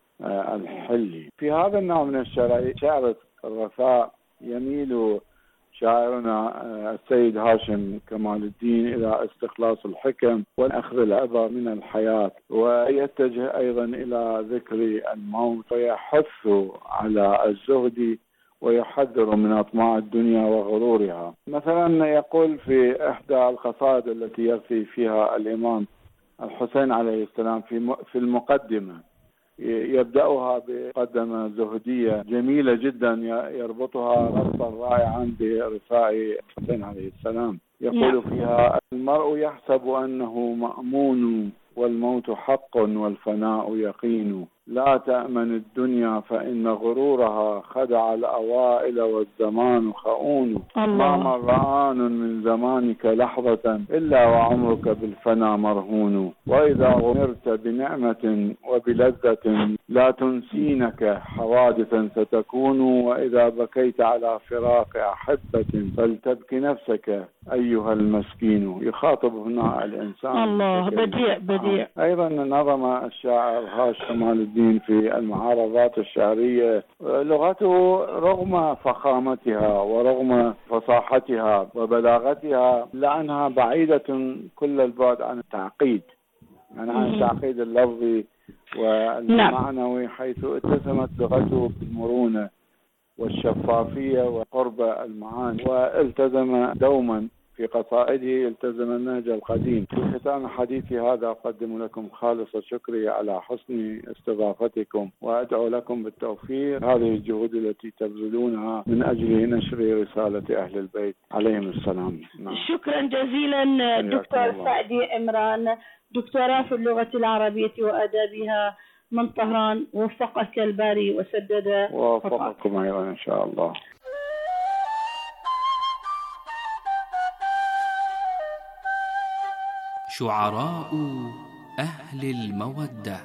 الحلي. في هذا النوع من الشعر، شعر الرثاء، يميل شاعرنا السيد هاشم كمال الدين إلى استخلاص الحكم والأخذ العبر من الحياة، ويتجه أيضا إلى ذكر الموت، ويحث على الزهد ويحذر من أطماع الدنيا وغرورها. مثلا يقول في إحدى القصائد التي يرثي فيها الإمام الحسين عليه السلام في المقدمة، يبدأها بمقدمة زهدية جميلة جدا يربطها ربطا رائعا برثاء الحسين عليه السلام. يقول فيها: المرء يحسب أنه مأمون والموت حق والفناء يقين، لا تأمن الدنيا فإن غرورها خدع الأوائل والزمان خؤون، ما مر آن من زمانك لحظة إلا وعمرك بالفنا مرهون، وإذا غمرت بنعمة وبلذة لا تنسينك حوادثا ستكون، وإذا بكيت على فراق أحبة فلتبكي نفسك أيها المسكين. يخاطب هنا الإنسان. الله، بديع. أيضا نظم الشاعر هاشم كمال الدين في المعارضات الشعرية لغته رغم فخامتها ورغم فصاحتها وبلاغتها لأنها بعيدة كل البعد عن التعقيد، يعني عن التعقيد اللفظي والمعنوي، حيث اتسمت لغته بالمرونة والشفافية وقرب المعاني، والتزم دوما في قصائده التزم النهج القديم. في ختام حديثي هذا أقدم لكم خالص شكري على حسن استضافتكم، وأدعو لكم بالتوفيق هذه الجهود التي تبذلونها من أجل نشر رسالة أهل البيت عليهم السلام. شكرا جزيلا دكتور سعدي عمران، دكتوراه في اللغة العربية وآدابها من طهران. وفقك الباري وسدد ووفقكم أيضا إن شاء الله. شعراء أهل المودة،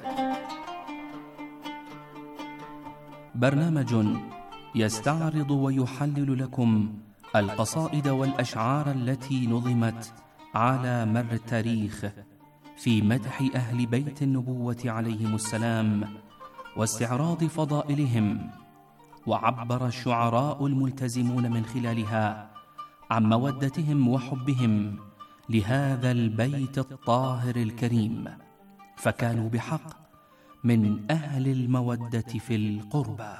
برنامج يستعرض ويحلل لكم القصائد والأشعار التي نظمت على مر التاريخ في مدح أهل بيت النبوة عليهم السلام واستعراض فضائلهم. وعبر الشعراء الملتزمون من خلالها عن مودتهم وحبهم لهذا البيت الطاهر الكريم، فكانوا بحق من أهل المودة في القربى.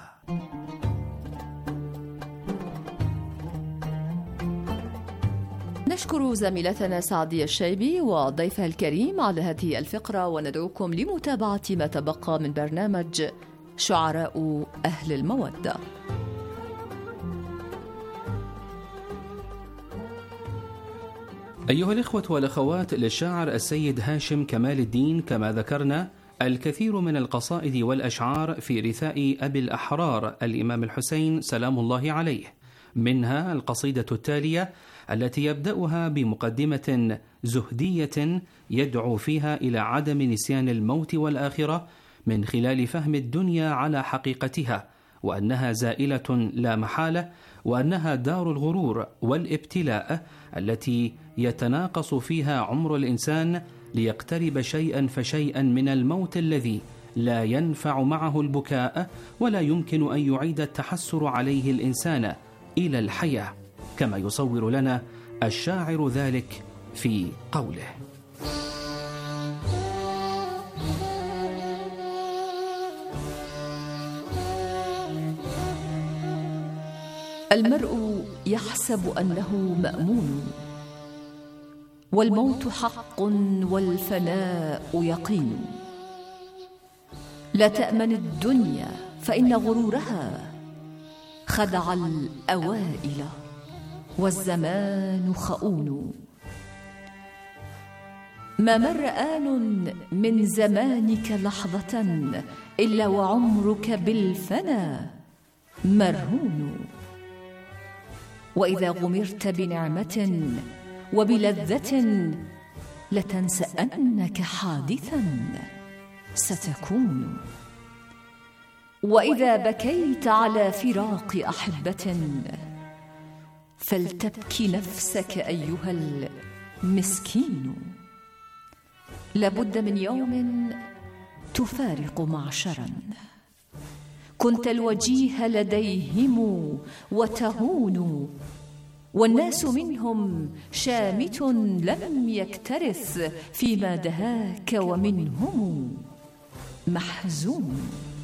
نشكر زميلتنا سعدية الشيبي وضيفها الكريم على هذه الفقرة، وندعوكم لمتابعة ما تبقى من برنامج شعراء أهل المودة. أيها الإخوة والأخوات، للشاعر السيد هاشم كمال الدين كما ذكرنا الكثير من القصائد والأشعار في رثاء أبي الأحرار الإمام الحسين سلام الله عليه، منها القصيدة التالية التي يبدأها بمقدمة زهدية يدعو فيها إلى عدم نسيان الموت والآخرة من خلال فهم الدنيا على حقيقتها، وأنها زائلة لا محالة، وأنها دار الغرور والابتلاء التي يتناقص فيها عمر الإنسان ليقترب شيئا فشيئا من الموت الذي لا ينفع معه البكاء ولا يمكن أن يعيد التحسر عليه الإنسان إلى الحياة، كما يصور لنا الشاعر ذلك في قوله: المرء يحسب أنه مأمون، والموت حق والفناء يقين. لا تأمن الدنيا فإن غرورها خدع الأوائل، والزمان خؤون. ما مر آن من زمانك لحظة إلا وعمرك بالفنا مرهون. وإذا غمرت بنعمة وبلذة لتنسأنك حادثا ستكون. وإذا بكيت على فراق أحبة فلتبكي نفسك أيها المسكين. لابد من يوم تفارق معشرا كنت الوجيه لديهم وتهون، والناس منهم شامت لم يكترث فيما دهاك ومنهم محزون.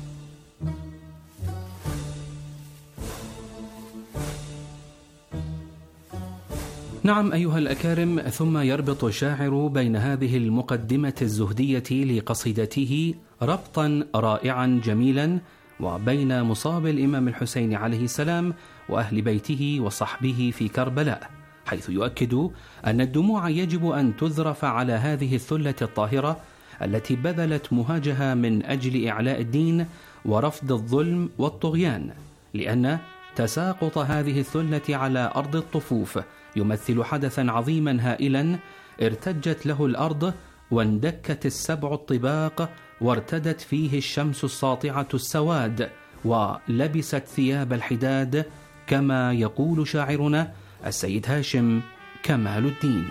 نعم أيها الأكارم، ثم يربط الشاعر بين هذه المقدمة الزهدية لقصيدته ربطا رائعا جميلا وبين مصاب الإمام الحسين عليه السلام وأهل بيته وصحبه في كربلاء، حيث يؤكد أن الدموع يجب أن تذرف على هذه الثلة الطاهرة التي بذلت مهاجها من أجل إعلاء الدين ورفض الظلم والطغيان، لأن تساقط هذه الثلة على أرض الطفوف يمثل حدثا عظيما هائلا ارتجت له الأرض واندكت السبع الطباق وارتدت فيه الشمس الساطعة السواد ولبست ثياب الحداد، كما يقول شاعرنا السيد هاشم كمال الدين.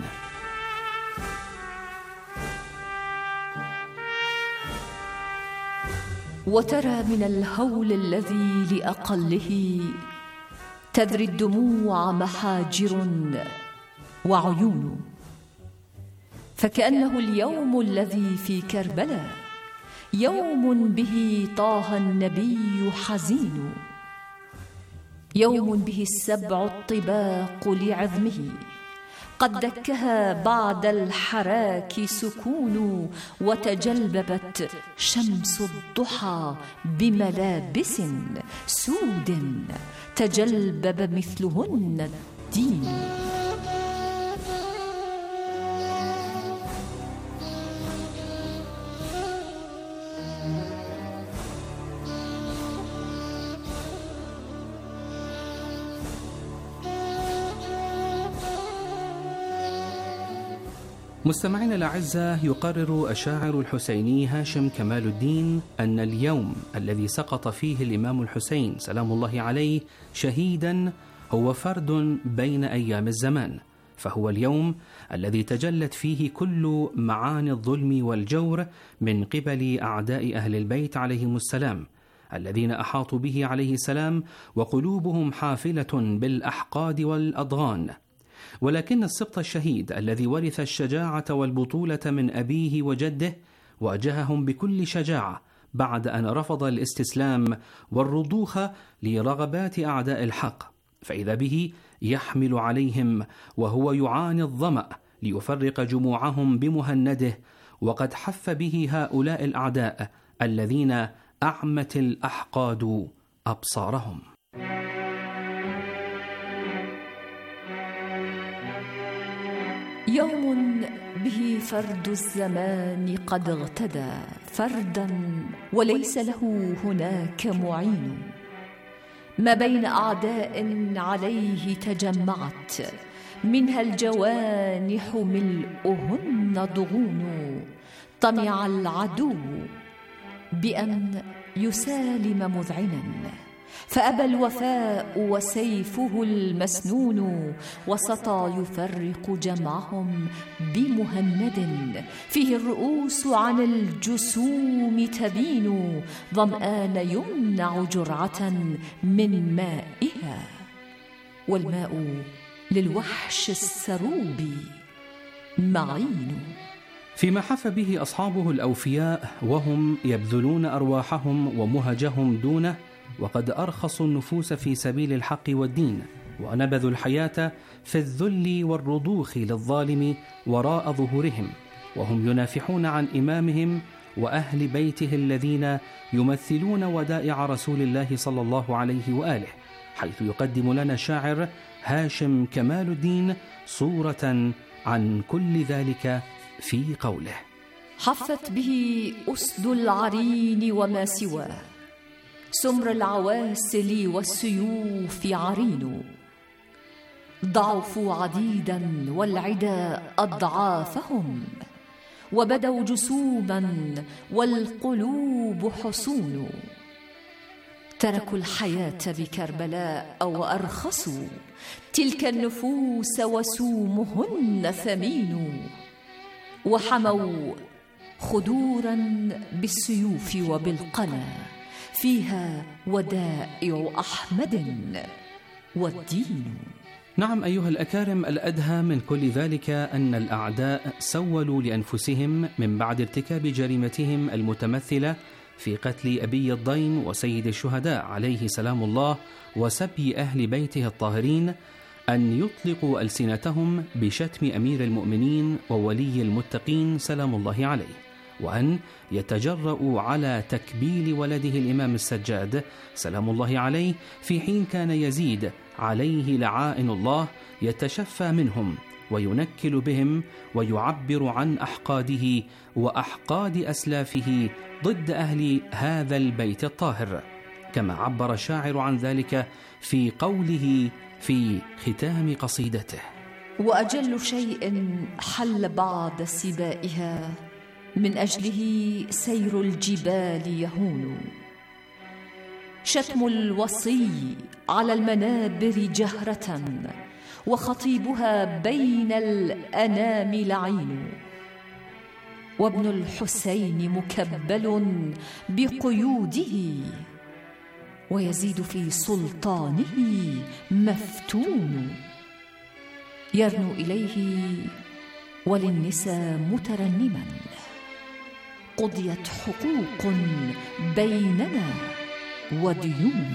وترى من الهول الذي لأقله تذري الدموع محاجر وعيون، فكأنه اليوم الذي في كربلاء يوم به طه النبي حزين، يوم به السبع الطباق لعظمه، قد دكها بعد الحراك سكون، وتجلببت شمس الضحى بملابس سود، تجلبب مثلهن الدين. مستمعينا الأعزاء، يقرر الشاعر الحسيني هاشم كمال الدين أن اليوم الذي سقط فيه الإمام الحسين سلام الله عليه شهيدا هو فرد بين أيام الزمان، فهو اليوم الذي تجلت فيه كل معاني الظلم والجور من قبل أعداء أهل البيت عليهم السلام، الذين أحاطوا به عليه السلام وقلوبهم حافلة بالأحقاد والأضغان. ولكن السبط الشهيد الذي ورث الشجاعة والبطولة من أبيه وجده واجههم بكل شجاعة بعد أن رفض الاستسلام والرضوخ لرغبات أعداء الحق، فإذا به يحمل عليهم وهو يعاني الظمأ ليفرق جموعهم بمهنده، وقد حف به هؤلاء الأعداء الذين أعمت الأحقاد أبصارهم. يوم به فرد الزمان قد اغتدى فردا وليس له هناك معين، ما بين أعداء عليه تجمعت، منها الجوانح ملؤهن ضغون، طمع العدو بأن يسالم مذعنا، فأبى الوفاء وسيفه المسنون، وسطى يفرق جمعهم بمهند، فيه الرؤوس عن الجسوم تبين، ظمآن يمنع جرعة من مائها، والماء للوحش السروب معين. فيما حف به أصحابه الأوفياء وهم يبذلون أرواحهم ومهجهم دونه، وقد أرخصوا النفوس في سبيل الحق والدين، ونبذوا الحياة في الذل والرضوخ للظالم وراء ظهورهم، وهم ينافحون عن إمامهم وأهل بيته الذين يمثلون ودائع رسول الله صلى الله عليه وآله، حيث يقدم لنا الشاعر هاشم كمال الدين صورة عن كل ذلك في قوله: حفت به أسد العرين وما سواه، سمر العواسل والسيوف عرين، ضعفوا عديدا والعدا أضعافهم، وبدوا جسوما والقلوب حصون، تركوا الحياة بكربلاء وأرخصوا تلك النفوس وسومهن ثمين، وحموا خدورا بالسيوف وبالقنا، فيها ودائع أحمد والدين. نعم أيها الأكارم، الأدهى من كل ذلك أن الأعداء سولوا لأنفسهم من بعد ارتكاب جريمتهم المتمثلة في قتل أبي الضيم وسيد الشهداء عليه سلام الله وسبي أهل بيته الطاهرين أن يطلقوا ألسنتهم بشتم أمير المؤمنين وولي المتقين سلام الله عليه، وأن يتجرؤوا على تكبيل ولده الإمام السجاد سلام الله عليه، في حين كان يزيد عليه لعائن الله يتشفى منهم وينكل بهم ويعبر عن أحقاده وأحقاد أسلافه ضد أهل هذا البيت الطاهر، كما عبر الشاعر عن ذلك في قوله في ختام قصيدته: وأجل شيء حل بعد سبائها، من أجله سير الجبال يهون، شتم الوصي على المنابر جهرة، وخطيبها بين الأنام لعين، وابن الحسين مكبل بقيوده، ويزيد في سلطانه مفتون، يرنو إليه وللنساء مترنما، قضيت حقوق بيننا وديون.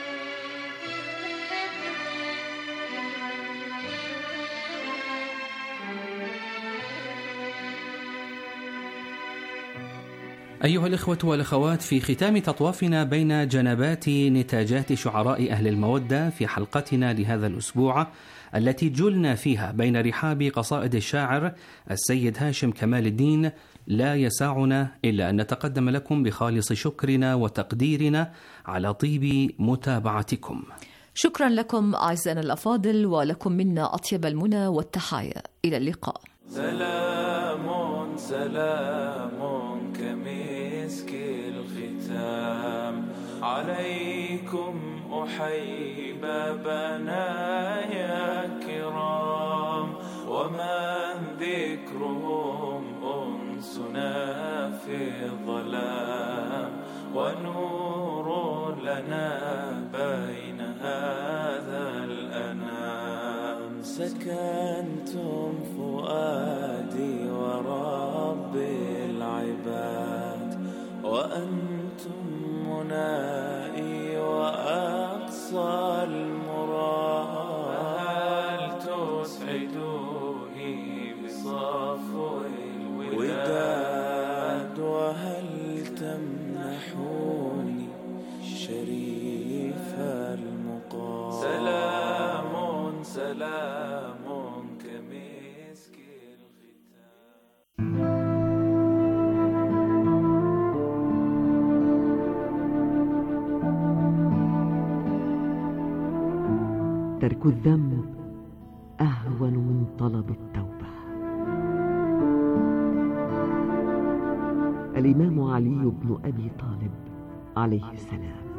أيها الإخوة والأخوات، في ختام تطوافنا بين جنبات نتاجات شعراء أهل المودة في حلقتنا لهذا الأسبوع التي جلنا فيها بين رحاب قصائد الشاعر السيد هاشم كمال الدين، لا يسعنا إلا أن نتقدم لكم بخالص شكرنا وتقديرنا على طيب متابعتكم. شكرا لكم أعزائنا الأفاضل، ولكم منا أطيب المنى والتحايا. إلى اللقاء. سلام سلام كمسك الختام عليكم أحيي بابنا يا كرام، ومن ذكرهم أنسنا في الظلام، ونور لنا بين هذا الأنام. سكنتم فؤادي ورب العباد، وأنتم منائي وأقصى المراد. هل تسعدوني بصفو الوداد، وهل تمنحوني شريف المقام. سلام سلام كمسك الختام. ترك الذنب أهون من طلب التوبة. الإمام علي بن أبي طالب عليه السلام.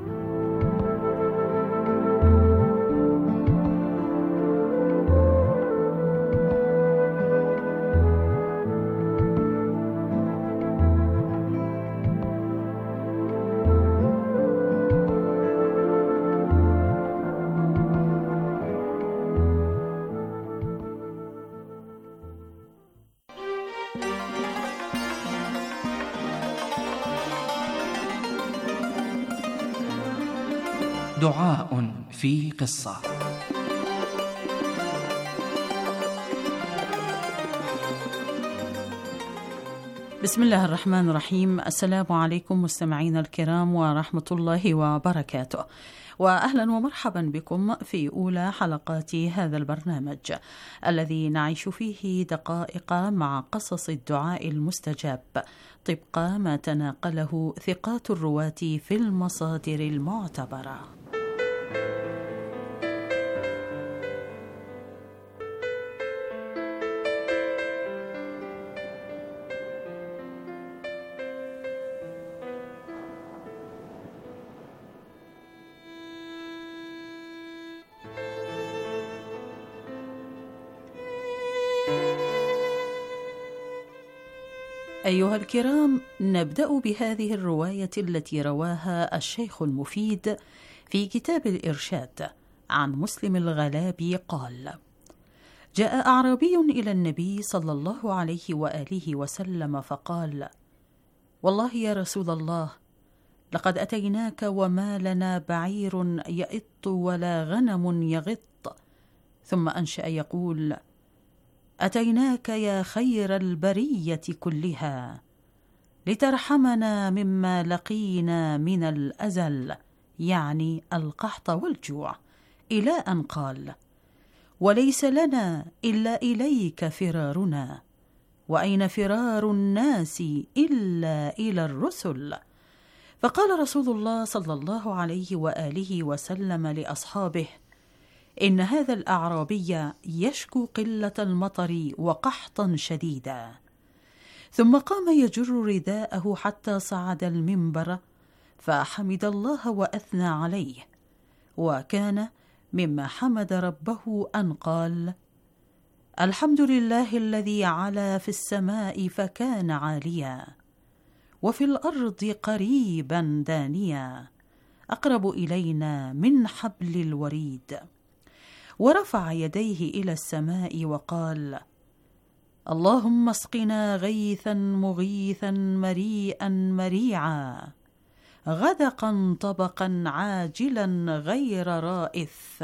دعاء في قصة. بسم الله الرحمن الرحيم. السلام عليكم مستمعينا الكرام ورحمة الله وبركاته، وأهلا ومرحبا بكم في أولى حلقات هذا البرنامج الذي نعيش فيه دقائق مع قصص الدعاء المستجاب طبق ما تناقله ثقات الرواة في المصادر المعتبرة. أيها الكرام، نبدأ بهذه الرواية التي رواها الشيخ المفيد في كتاب الإرشاد عن مسلم الغلابي قال: جاء أعرابي إلى النبي صلى الله عليه وآله وسلم فقال: والله يا رسول الله، لقد أتيناك وما لنا بعير يئط ولا غنم يغط. ثم أنشأ يقول: أتيناك يا خير البرية كلها لترحمنا مما لقينا من الأزل، يعني القحط والجوع، إلى أن قال: وليس لنا إلا إليك فرارنا، وأين فرار الناس إلا إلى الرسل. فقال رسول الله صلى الله عليه وآله وسلم لأصحابه: إن هذا الأعرابي يشكو قلة المطر وقحطا شديدا. ثم قام يجر رداءه حتى صعد المنبر فحمد الله وأثنى عليه، وكان مما حمد ربه أن قال: الحمد لله الذي علا في السماء فكان عاليا، وفي الأرض قريبا دانيا، أقرب إلينا من حبل الوريد. ورفع يديه إلى السماء وقال: اللهم اسقنا غيثا مغيثا مريئا مريعا، غدقا طبقا عاجلا غير رائث،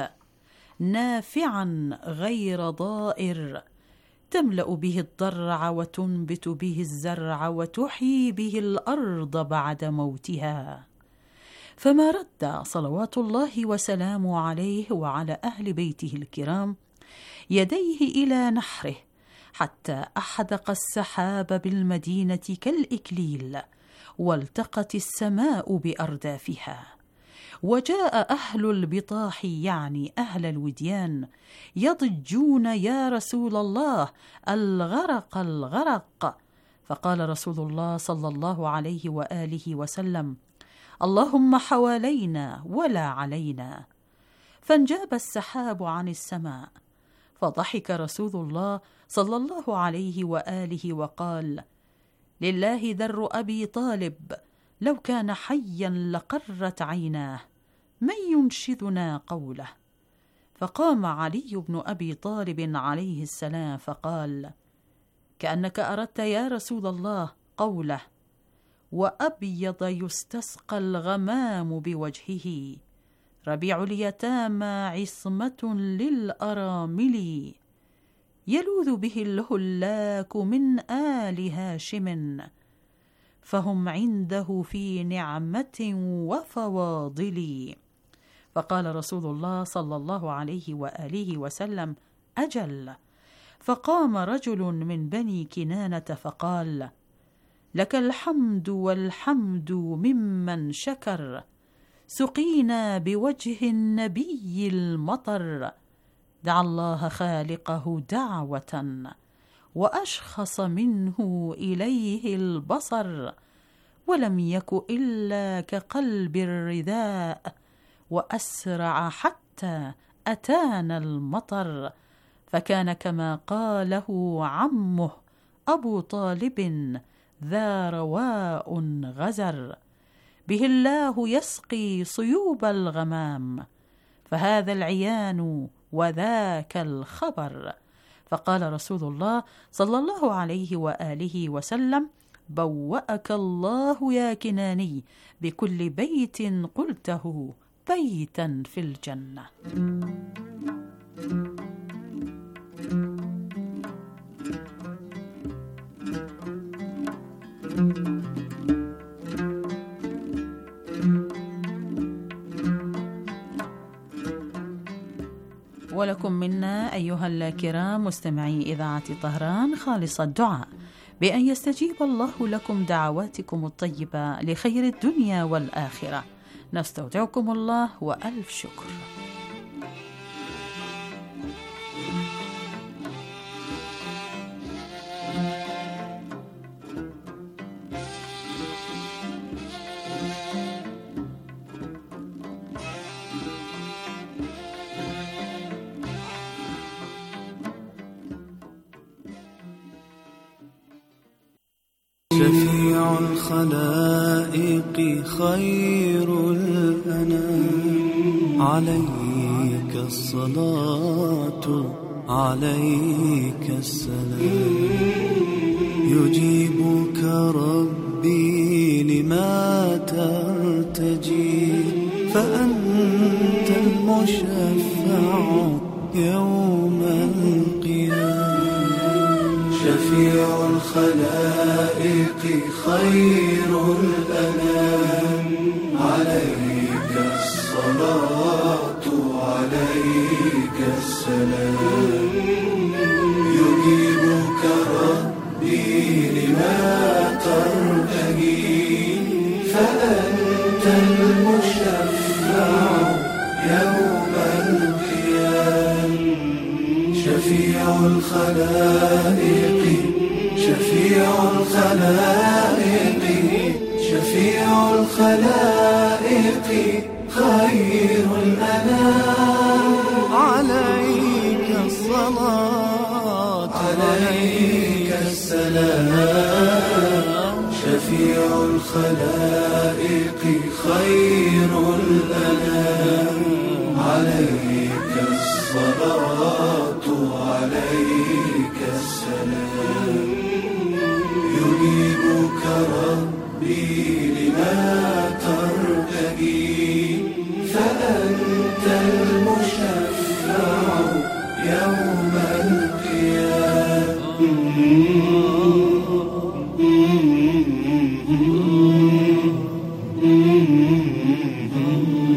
نافعا غير ضائر، تملأ به الضرع وتنبت به الزرع وتحيي به الأرض بعد موتها. فما رد صلوات الله وسلامه عليه وعلى أهل بيته الكرام يديه إلى نحره حتى أحدق السحاب بالمدينة كالإكليل، والتقت السماء بأردافها. وجاء أهل البطاح يعني أهل الوديان يضجون يا رسول الله الغرق الغرق، فقال رسول الله صلى الله عليه وآله وسلم: اللهم حوالينا ولا علينا. فانجاب السحاب عن السماء، فضحك رسول الله صلى الله عليه وآله وقال: لله در أبي طالب، لو كان حيا لقرت عيناه، من ينشدنا قوله؟ فقام علي بن أبي طالب عليه السلام فقال: كأنك أردت يا رسول الله قوله: وأبيض يستسقى الغمام بوجهه، ربيع اليتامى عصمة للأرامل، يلوذ به الهلاك من آل هاشم، فهم عنده في نعمة وفواضل. فقال رسول الله صلى الله عليه وآله وسلم: أجل. فقام رجل من بني كنانة فقال: لك الحمد والحمد ممن شكر، سقينا بوجه النبي المطر، دعا الله خالقه دعوة وأشخص منه إليه البصر، ولم يك إلا كقلب الرداء، وأسرع حتى أتانا المطر، فكان كما قاله عمه أبو طالب ذا رواء غزر، به الله يسقي صيوب الغمام، فهذا العيان وذاك الخبر. فقال رسول الله صلى الله عليه وآله وسلم: بوأك الله يا كناني بكل بيت قلته بيتا في الجنة. ولكم منا أيها الكرام مستمعي إذاعة طهران خالص الدعاء بأن يستجيب الله لكم دعواتكم الطيبة لخير الدنيا والآخرة. نستودعكم الله وألف شكر. شفيع الخلائق خير الأنام، عليك الصلاة عليك السلام، يجيبك ربي لما ترتجي، فأنت المشفع يوم القيامة. شفيع الخلائق خير الأنام، عليك الصلاة عليك السلام، يجيبك ربي لما ترتجي، فأنت المشفع يوم القيامة. شفيع الخلائق شفيع الخلائق شفيع الخلائق خير الأنام، عليك الصلاة عليك السلام، شفيع الخلائق خير